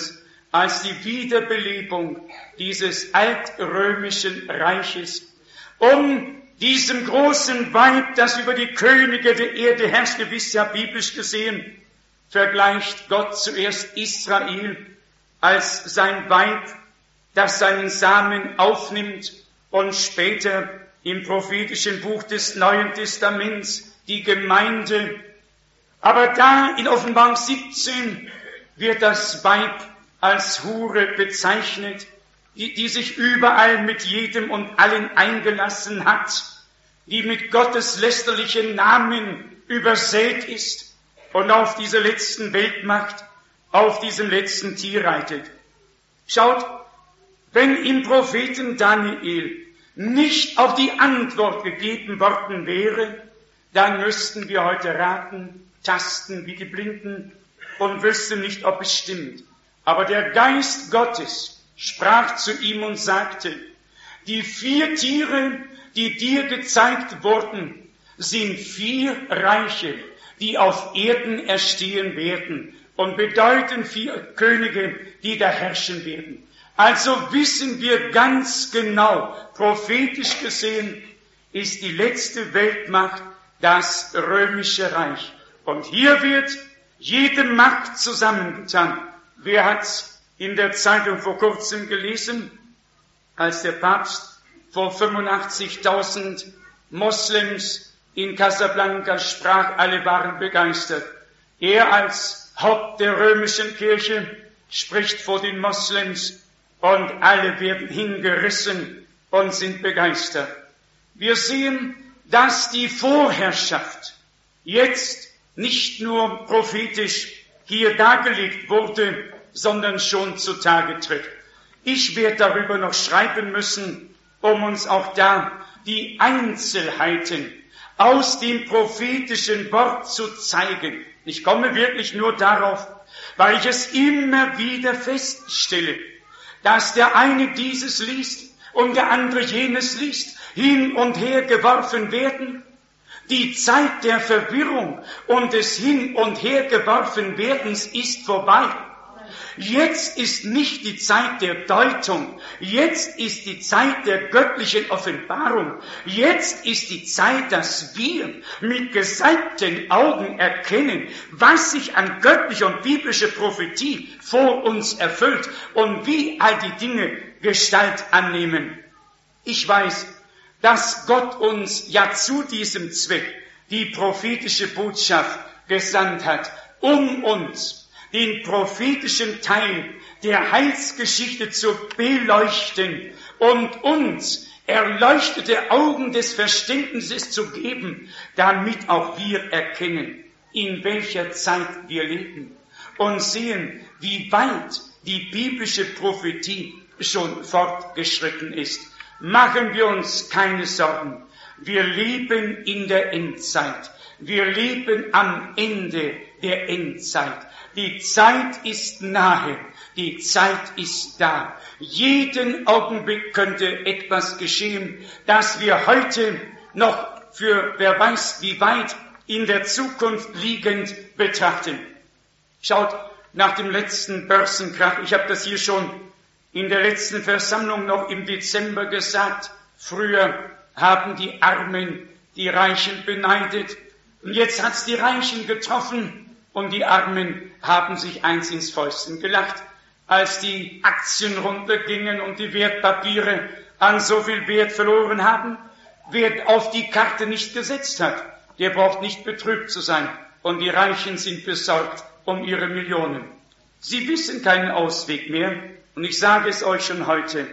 als die Wiederbelebung dieses altrömischen Reiches, um diesem großen Weib, das über die Könige der Erde herrscht. Ihr wisst ja, biblisch gesehen, vergleicht Gott zuerst Israel als sein Weib, das seinen Samen aufnimmt, und später im prophetischen Buch des Neuen Testaments die Gemeinde. Aber da in Offenbarung 17 wird das Weib als Hure bezeichnet, die sich überall mit jedem und allen eingelassen hat, die mit Gottes lästerlichen Namen übersät ist und auf diese letzten Weltmacht, auf diesem letzten Tier reitet. Schaut, wenn im Propheten Daniel nicht auf die Antwort gegeben worden wäre, dann müssten wir heute raten, tasten wie die Blinden und wüssten nicht, ob es stimmt. Aber der Geist Gottes sprach zu ihm und sagte, die 4 Tiere, die dir gezeigt wurden, sind 4 Reiche, die auf Erden erstehen werden und bedeuten 4 Könige, die da herrschen werden. Also wissen wir ganz genau, prophetisch gesehen, ist die letzte Weltmacht das römische Reich. Und hier wird jede Macht zusammengetan. Wer hat in der Zeitung vor kurzem gelesen, als der Papst vor 85.000 Moslems in Casablanca sprach, alle waren begeistert. Er als Haupt der römischen Kirche spricht vor den Moslems und alle werden hingerissen und sind begeistert. Wir sehen, dass die Vorherrschaft jetzt nicht nur prophetisch hier dargelegt wurde, sondern schon zutage tritt. Ich werde darüber noch schreiben müssen, um uns auch da die Einzelheiten aus dem prophetischen Wort zu zeigen. Ich komme wirklich nur darauf, weil ich es immer wieder feststelle, dass der eine dieses liest und der andere jenes liest, hin und her geworfen werden. Die Zeit der Verwirrung und des Hin- und Hergeworfenwerdens ist vorbei. Jetzt ist nicht die Zeit der Deutung, jetzt ist die Zeit der göttlichen Offenbarung, jetzt ist die Zeit, dass wir mit gesalbten Augen erkennen, was sich an göttlicher und biblischer Prophetie vor uns erfüllt und wie all die Dinge Gestalt annehmen. Ich weiß, dass Gott uns ja zu diesem Zweck die prophetische Botschaft gesandt hat, um uns den prophetischen Teil der Heilsgeschichte zu beleuchten und uns erleuchtete Augen des Verständnisses zu geben, damit auch wir erkennen, in welcher Zeit wir leben und sehen, wie weit die biblische Prophetie schon fortgeschritten ist. Machen wir uns keine Sorgen. Wir leben in der Endzeit. Wir leben am Ende der Endzeit. Die Zeit ist nahe. Die Zeit ist da. Jeden Augenblick könnte etwas geschehen, das wir heute noch für wer weiß wie weit in der Zukunft liegend betrachten. Schaut, nach dem letzten Börsenkrach, ich habe das hier schon in der letzten Versammlung noch im Dezember gesagt, früher haben die Armen die Reichen beneidet und jetzt hat's die Reichen getroffen und die Armen haben sich eins ins Fäustchen gelacht, als die Aktien runtergingen und die Wertpapiere an so viel Wert verloren haben. Wer auf die Karte nicht gesetzt hat, der braucht nicht betrübt zu sein und die Reichen sind besorgt um ihre Millionen. Sie wissen keinen Ausweg mehr. Und ich sage es euch schon heute,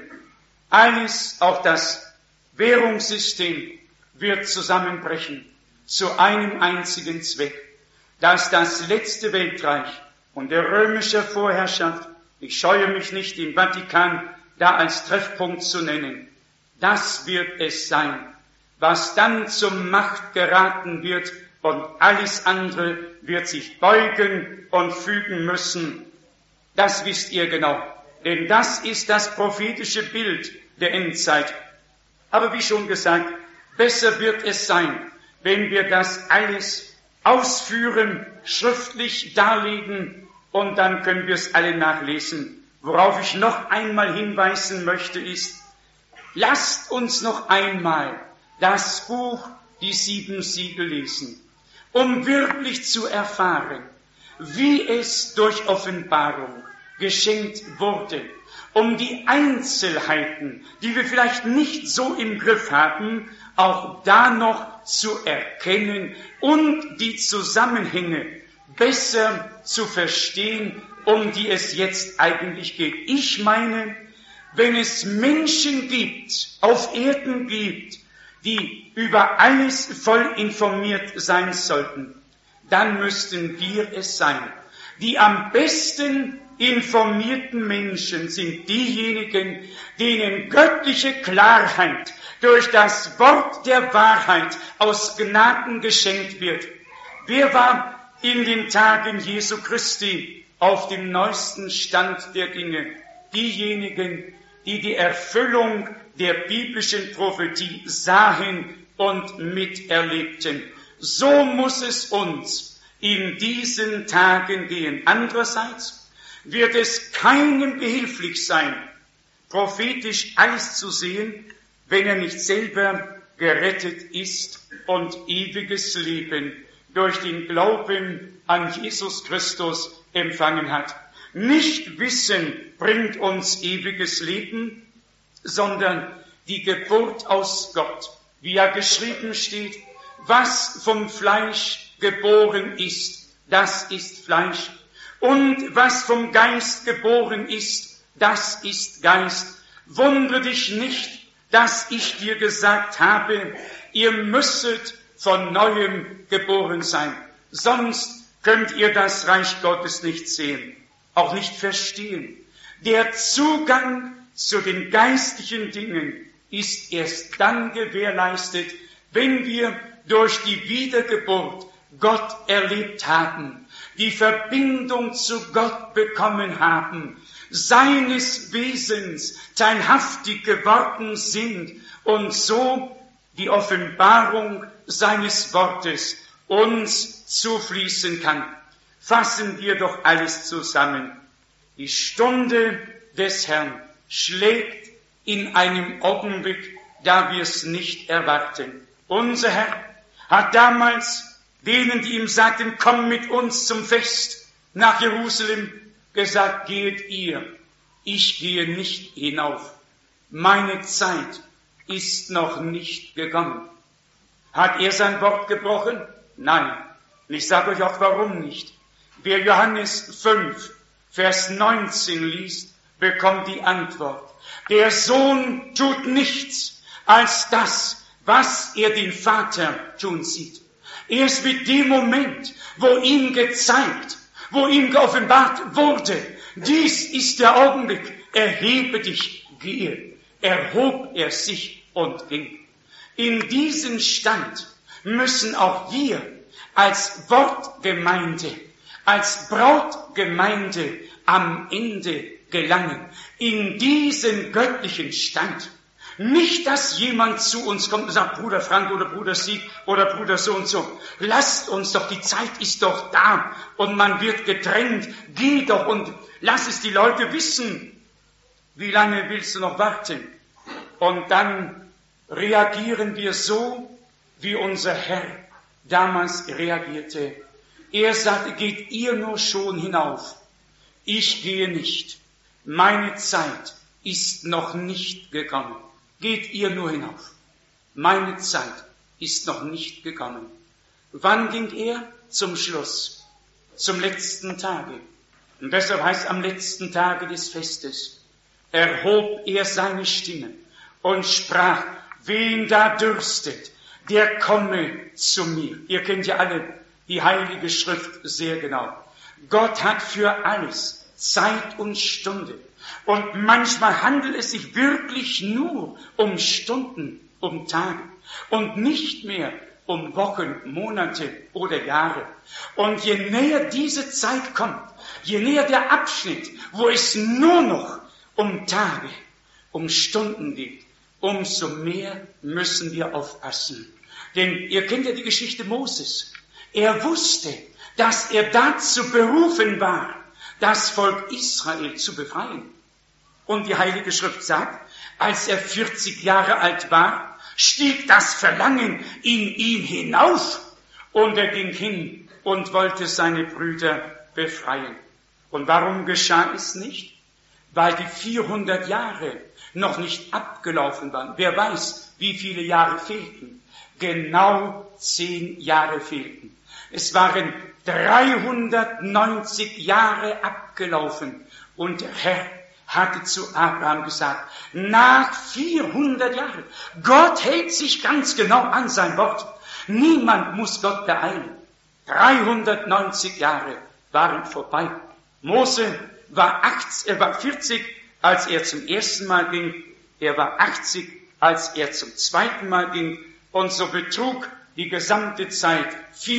alles, auch das Währungssystem wird zusammenbrechen zu einem einzigen Zweck, dass das letzte Weltreich unter römischer Vorherrschaft, ich scheue mich nicht, den Vatikan da als Treffpunkt zu nennen, das wird es sein, was dann zur Macht geraten wird und alles andere wird sich beugen und fügen müssen. Das wisst ihr genau. Denn das ist das prophetische Bild der Endzeit. Aber wie schon gesagt, besser wird es sein, wenn wir das alles ausführen, schriftlich darlegen, und dann können wir es alle nachlesen, worauf ich noch einmal hinweisen möchte, ist, lasst uns noch einmal das Buch Die 7 Siegel lesen, um wirklich zu erfahren, wie es durch Offenbarung geschenkt wurde, um die Einzelheiten, die wir vielleicht nicht so im Griff haben, auch da noch zu erkennen und die Zusammenhänge besser zu verstehen, um die es jetzt eigentlich geht. Ich meine, wenn es Menschen gibt, auf Erden gibt, die über alles voll informiert sein sollten, dann müssten wir es sein. Die am besten informierten Menschen sind diejenigen, denen göttliche Klarheit durch das Wort der Wahrheit aus Gnaden geschenkt wird. Wer war in den Tagen Jesu Christi auf dem neuesten Stand der Dinge? Diejenigen, die die Erfüllung der biblischen Prophetie sahen und miterlebten. So muss es uns in diesen Tagen gehen. Andererseits wird es keinem behilflich sein, prophetisch alles zu sehen, wenn er nicht selber gerettet ist und ewiges Leben durch den Glauben an Jesus Christus empfangen hat. Nicht Wissen bringt uns ewiges Leben, sondern die Geburt aus Gott. Wie ja geschrieben steht, was vom Fleisch geboren ist, das ist Fleisch. Und was vom Geist geboren ist, das ist Geist. Wundere dich nicht, dass ich dir gesagt habe, ihr müsset von Neuem geboren sein. Sonst könnt ihr das Reich Gottes nicht sehen, auch nicht verstehen. Der Zugang zu den geistlichen Dingen ist erst dann gewährleistet, wenn wir durch die Wiedergeburt Gott erlebt haben, die Verbindung zu Gott bekommen haben, seines Wesens teilhaftig geworden sind und so die Offenbarung seines Wortes uns zufließen kann. Fassen wir doch alles zusammen. Die Stunde des Herrn schlägt in einem Augenblick, da wir es nicht erwarten. Unser Herr hat damals denen, die ihm sagten, komm mit uns zum Fest nach Jerusalem, gesagt, geht ihr, ich gehe nicht hinauf. Meine Zeit ist noch nicht gekommen. Hat er sein Wort gebrochen? Nein. Und ich sage euch auch, warum nicht. Wer Johannes 5, Vers 19 liest, bekommt die Antwort. Der Sohn tut nichts als das, was er den Vater tun sieht. Erst mit dem Moment, wo ihm gezeigt, wo ihm geoffenbart wurde, dies ist der Augenblick, erhebe dich, gehe, erhob er sich und ging. In diesen Stand müssen auch wir als Wortgemeinde, als Brautgemeinde am Ende gelangen. In diesen göttlichen Stand. Nicht, dass jemand zu uns kommt und sagt, Bruder Frank oder Bruder Sieg oder Bruder so und so. Lasst uns doch, die Zeit ist doch da und man wird gedrängt. Geh doch und lass es die Leute wissen. Wie lange willst du noch warten? Und dann reagieren wir so, wie unser Herr damals reagierte. Er sagte, geht ihr nur schon hinauf. Ich gehe nicht. Meine Zeit ist noch nicht gekommen. Geht ihr nur hinauf. Meine Zeit ist noch nicht gekommen. Wann ging er? Zum Schluss. Zum letzten Tage. Und deshalb heißt am letzten Tage des Festes, erhob er seine Stimme und sprach, wen da dürstet, der komme zu mir. Ihr kennt ja alle die Heilige Schrift sehr genau. Gott hat für alles Zeit und Stunde. Und manchmal handelt es sich wirklich nur um Stunden, um Tage und nicht mehr um Wochen, Monate oder Jahre. Und je näher diese Zeit kommt, je näher der Abschnitt, wo es nur noch um Tage, um Stunden geht, umso mehr müssen wir aufpassen. Denn ihr kennt ja die Geschichte Moses. Er wusste, dass er dazu berufen war, das Volk Israel zu befreien. Und die Heilige Schrift sagt, als er 40 Jahre alt war, stieg das Verlangen in ihn hinauf und er ging hin und wollte seine Brüder befreien. Und warum geschah es nicht? Weil die 400 Jahre noch nicht abgelaufen waren. Wer weiß, wie viele Jahre fehlten? Genau 10 Jahre fehlten. Es waren 390 Jahre abgelaufen und der Herr hatte zu Abraham gesagt, nach 400 Jahren, Gott hält sich ganz genau an sein Wort. Niemand muss Gott beeilen. 390 Jahre waren vorbei. Mose war 40, als er zum ersten Mal ging. Er war 80, als er zum zweiten Mal ging. Und so betrug die gesamte Zeit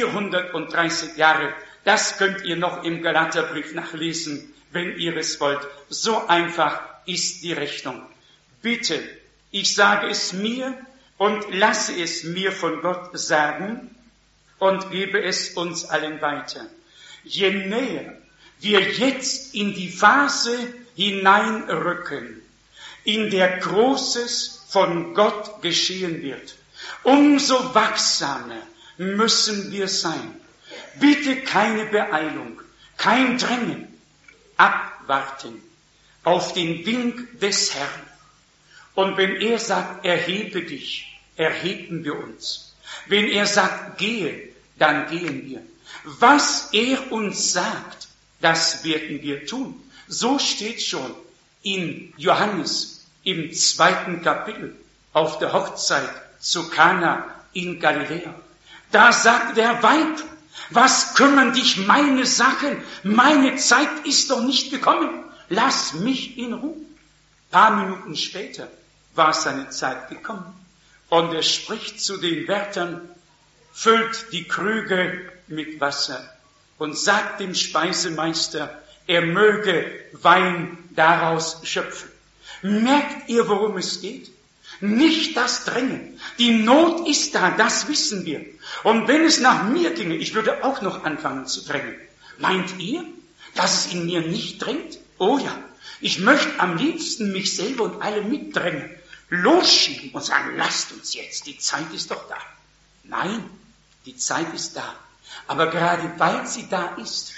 430 Jahre. Das könnt ihr noch im Galaterbrief nachlesen, wenn ihr es wollt. So einfach ist die Rechnung. Bitte, ich sage es mir und lasse es mir von Gott sagen und gebe es uns allen weiter. Je näher wir jetzt in die Phase hineinrücken, in der Großes von Gott geschehen wird, umso wachsamer müssen wir sein. Bitte keine Beeilung, kein Drängen, abwarten auf den Wink des Herrn. Und wenn er sagt, erhebe dich, erheben wir uns. Wenn er sagt, gehe, dann gehen wir. Was er uns sagt, das werden wir tun. So steht schon in Johannes im 2. Kapitel auf der Hochzeit zu Kana in Galiläa. Da sagt der Weib, was kümmern dich meine Sachen? Meine Zeit ist doch nicht gekommen. Lass mich in Ruhe. Ein paar Minuten später war seine Zeit gekommen. Und er spricht zu den Wärtern, füllt die Krüge mit Wasser und sagt dem Speisemeister, er möge Wein daraus schöpfen. Merkt ihr, worum es geht? Nicht das Drängen. Die Not ist da, das wissen wir. Und wenn es nach mir ginge, ich würde auch noch anfangen zu drängen. Meint ihr, dass es in mir nicht drängt? Oh ja, ich möchte am liebsten mich selber und alle mitdrängen, losschieben und sagen, lasst uns jetzt, die Zeit ist doch da. Nein, die Zeit ist da. Aber gerade weil sie da ist,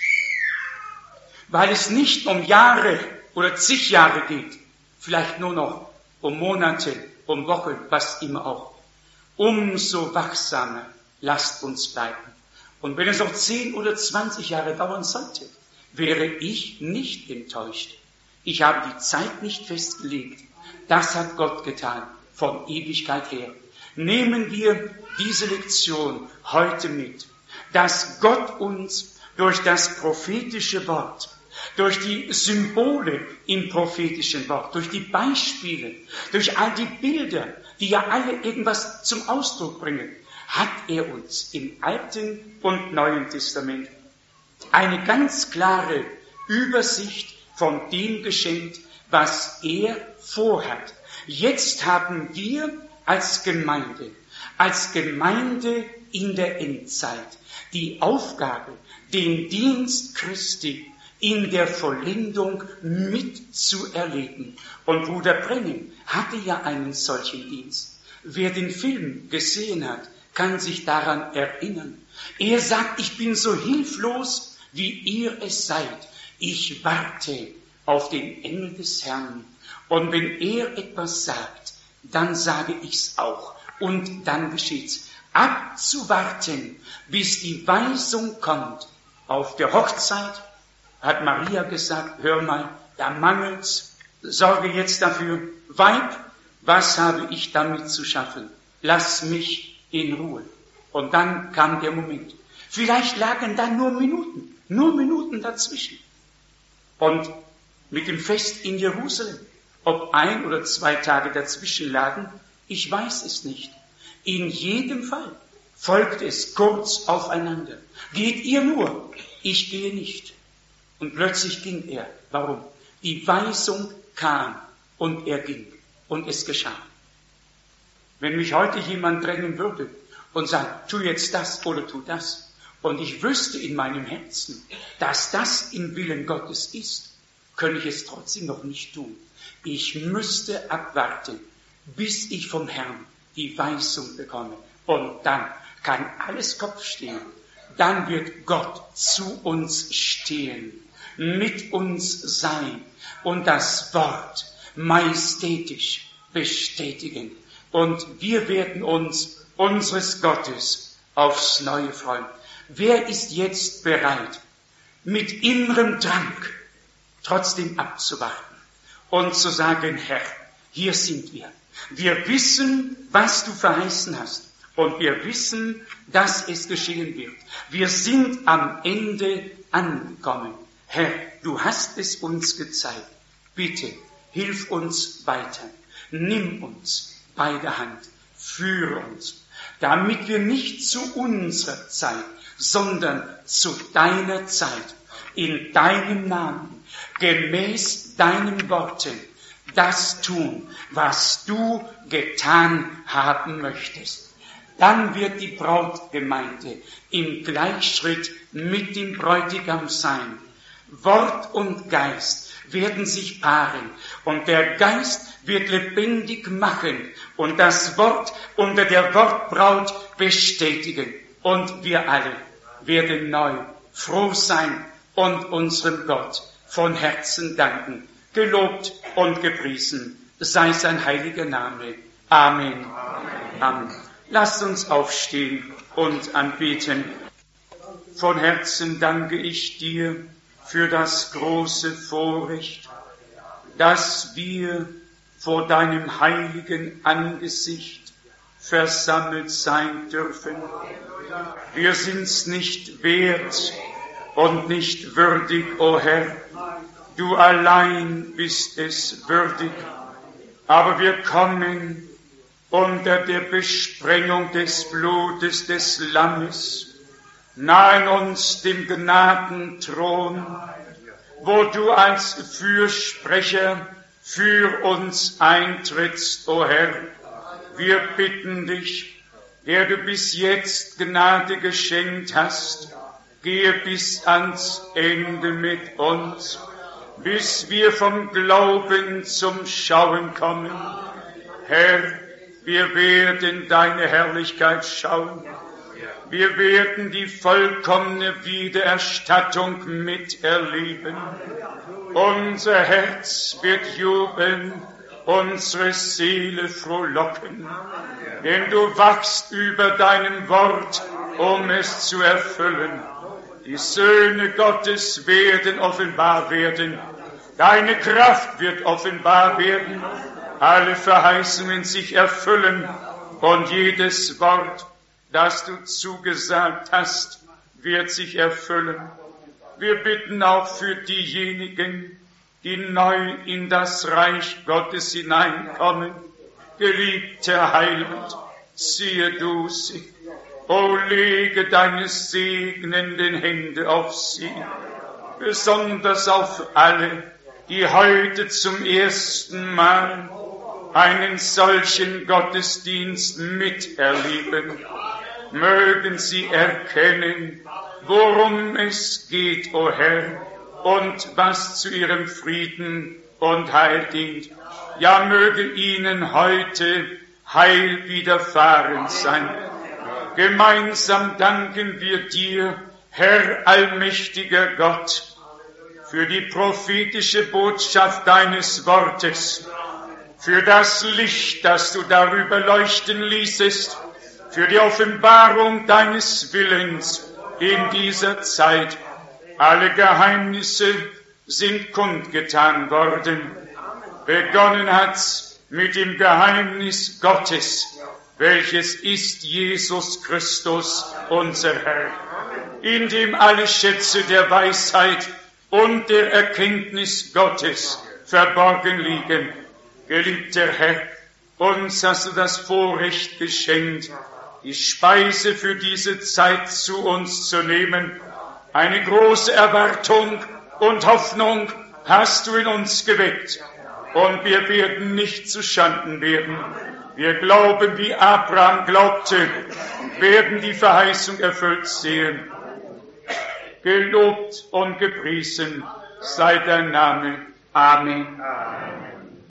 weil es nicht um Jahre oder zig Jahre geht, vielleicht nur noch um Monate, um Wochen, was immer auch, umso wachsamer lasst uns bleiben. Und wenn es auch 10 oder 20 Jahre dauern sollte, wäre ich nicht enttäuscht. Ich habe die Zeit nicht festgelegt. Das hat Gott getan, von Ewigkeit her. Nehmen wir diese Lektion heute mit, dass Gott uns durch das prophetische Wort, durch die Symbole im prophetischen Wort, durch die Beispiele, durch all die Bilder, die ja alle irgendwas zum Ausdruck bringen, hat er uns im Alten und Neuen Testament eine ganz klare Übersicht von dem geschenkt, was er vorhat. Jetzt haben wir als Gemeinde in der Endzeit die Aufgabe, den Dienst Christi in der Vollendung mitzuerleben. Und Bruder Brenning hatte ja einen solchen Dienst. Wer den Film gesehen hat, kann sich daran erinnern. Er sagt, ich bin so hilflos, wie ihr es seid. Ich warte auf den Engel des Herrn. Und wenn er etwas sagt, dann sage ich's auch. Und dann geschieht's. Abzuwarten, bis die Weisung kommt. Auf der Hochzeit hat Maria gesagt, hör mal, da mangelt's. Sorge jetzt dafür. Weib, was habe ich damit zu schaffen? Lass mich in Ruhe. Und dann kam der Moment. Vielleicht lagen da nur Minuten dazwischen. Und mit dem Fest in Jerusalem, ob 1 oder 2 Tage dazwischen lagen, ich weiß es nicht. In jedem Fall folgt es kurz aufeinander. Geht ihr nur, ich gehe nicht. Und plötzlich ging er. Warum? Die Weisung kam und er ging. Und es geschah. Wenn mich heute jemand drängen würde und sagt, tu jetzt das oder tu das, und ich wüsste in meinem Herzen, dass das im Willen Gottes ist, könnte ich es trotzdem noch nicht tun. Ich müsste abwarten, bis ich vom Herrn die Weisung bekomme. Und dann kann alles Kopf stehen. Dann wird Gott zu uns stehen, mit uns sein und das Wort majestätisch bestätigen. Und wir werden uns unseres Gottes aufs Neue freuen. Wer ist jetzt bereit, mit innerem Drang trotzdem abzuwarten und zu sagen, Herr, hier sind wir. Wir wissen, was du verheißen hast. Und wir wissen, dass es geschehen wird. Wir sind am Ende angekommen. Herr, du hast es uns gezeigt. Bitte, hilf uns weiter. Nimm uns bei der Hand. Führe uns, damit wir nicht zu unserer Zeit, sondern zu deiner Zeit, in deinem Namen, gemäß deinen Worten, das tun, was du getan haben möchtest. Dann wird die Brautgemeinde im Gleichschritt mit dem Bräutigam sein. Wort und Geist werden sich paaren und der Geist wird lebendig machen und das Wort unter der Wortbraut bestätigen. Und wir alle werden neu froh sein und unserem Gott von Herzen danken. Gelobt und gepriesen sei sein heiliger Name. Amen. Amen. Lasst uns aufstehen und anbeten. Von Herzen danke ich dir für das große Vorrecht, dass wir vor deinem heiligen Angesicht versammelt sein dürfen. Wir sind's nicht wert und nicht würdig, o Herr. Du allein bist es würdig, aber wir kommen unter der Besprengung des Blutes des Lammes, nahen uns dem Gnadenthron, wo du als Fürsprecher für uns eintrittst, o Herr. Wir bitten dich, der du bis jetzt Gnade geschenkt hast, gehe bis ans Ende mit uns, bis wir vom Glauben zum Schauen kommen. Herr, wir werden deine Herrlichkeit schauen. Wir werden die vollkommene Wiedererstattung miterleben. Unser Herz wird jubeln, unsere Seele frohlocken. Denn du wachst über deinem Wort, um es zu erfüllen. Die Söhne Gottes werden offenbar werden. Deine Kraft wird offenbar werden. Alle Verheißungen sich erfüllen und jedes Wort, das du zugesagt hast, wird sich erfüllen. Wir bitten auch für diejenigen, die neu in das Reich Gottes hineinkommen. Geliebter Heiland, siehe du sie. O lege deine segnenden Hände auf sie, besonders auf alle, die heute zum ersten Mal einen solchen Gottesdienst miterleben. Mögen sie erkennen, worum es geht, o Herr, und was zu ihrem Frieden und Heil dient. Ja, möge ihnen heute Heil widerfahren sein. Gemeinsam danken wir dir, Herr allmächtiger Gott, für die prophetische Botschaft deines Wortes, für das Licht, das du darüber leuchten ließest, für die Offenbarung deines Willens in dieser Zeit. Alle Geheimnisse sind kundgetan worden. Begonnen hat's mit dem Geheimnis Gottes, welches ist Jesus Christus, unser Herr, in dem alle Schätze der Weisheit und der Erkenntnis Gottes verborgen liegen. Geliebter Herr, uns hast du das Vorrecht geschenkt, die Speise für diese Zeit zu uns zu nehmen. Eine große Erwartung und Hoffnung hast du in uns geweckt. Und wir werden nicht zu Schanden werden. Wir glauben, wie Abraham glaubte, und werden die Verheißung erfüllt sehen. Gelobt und gepriesen sei dein Name. Amen. Amen.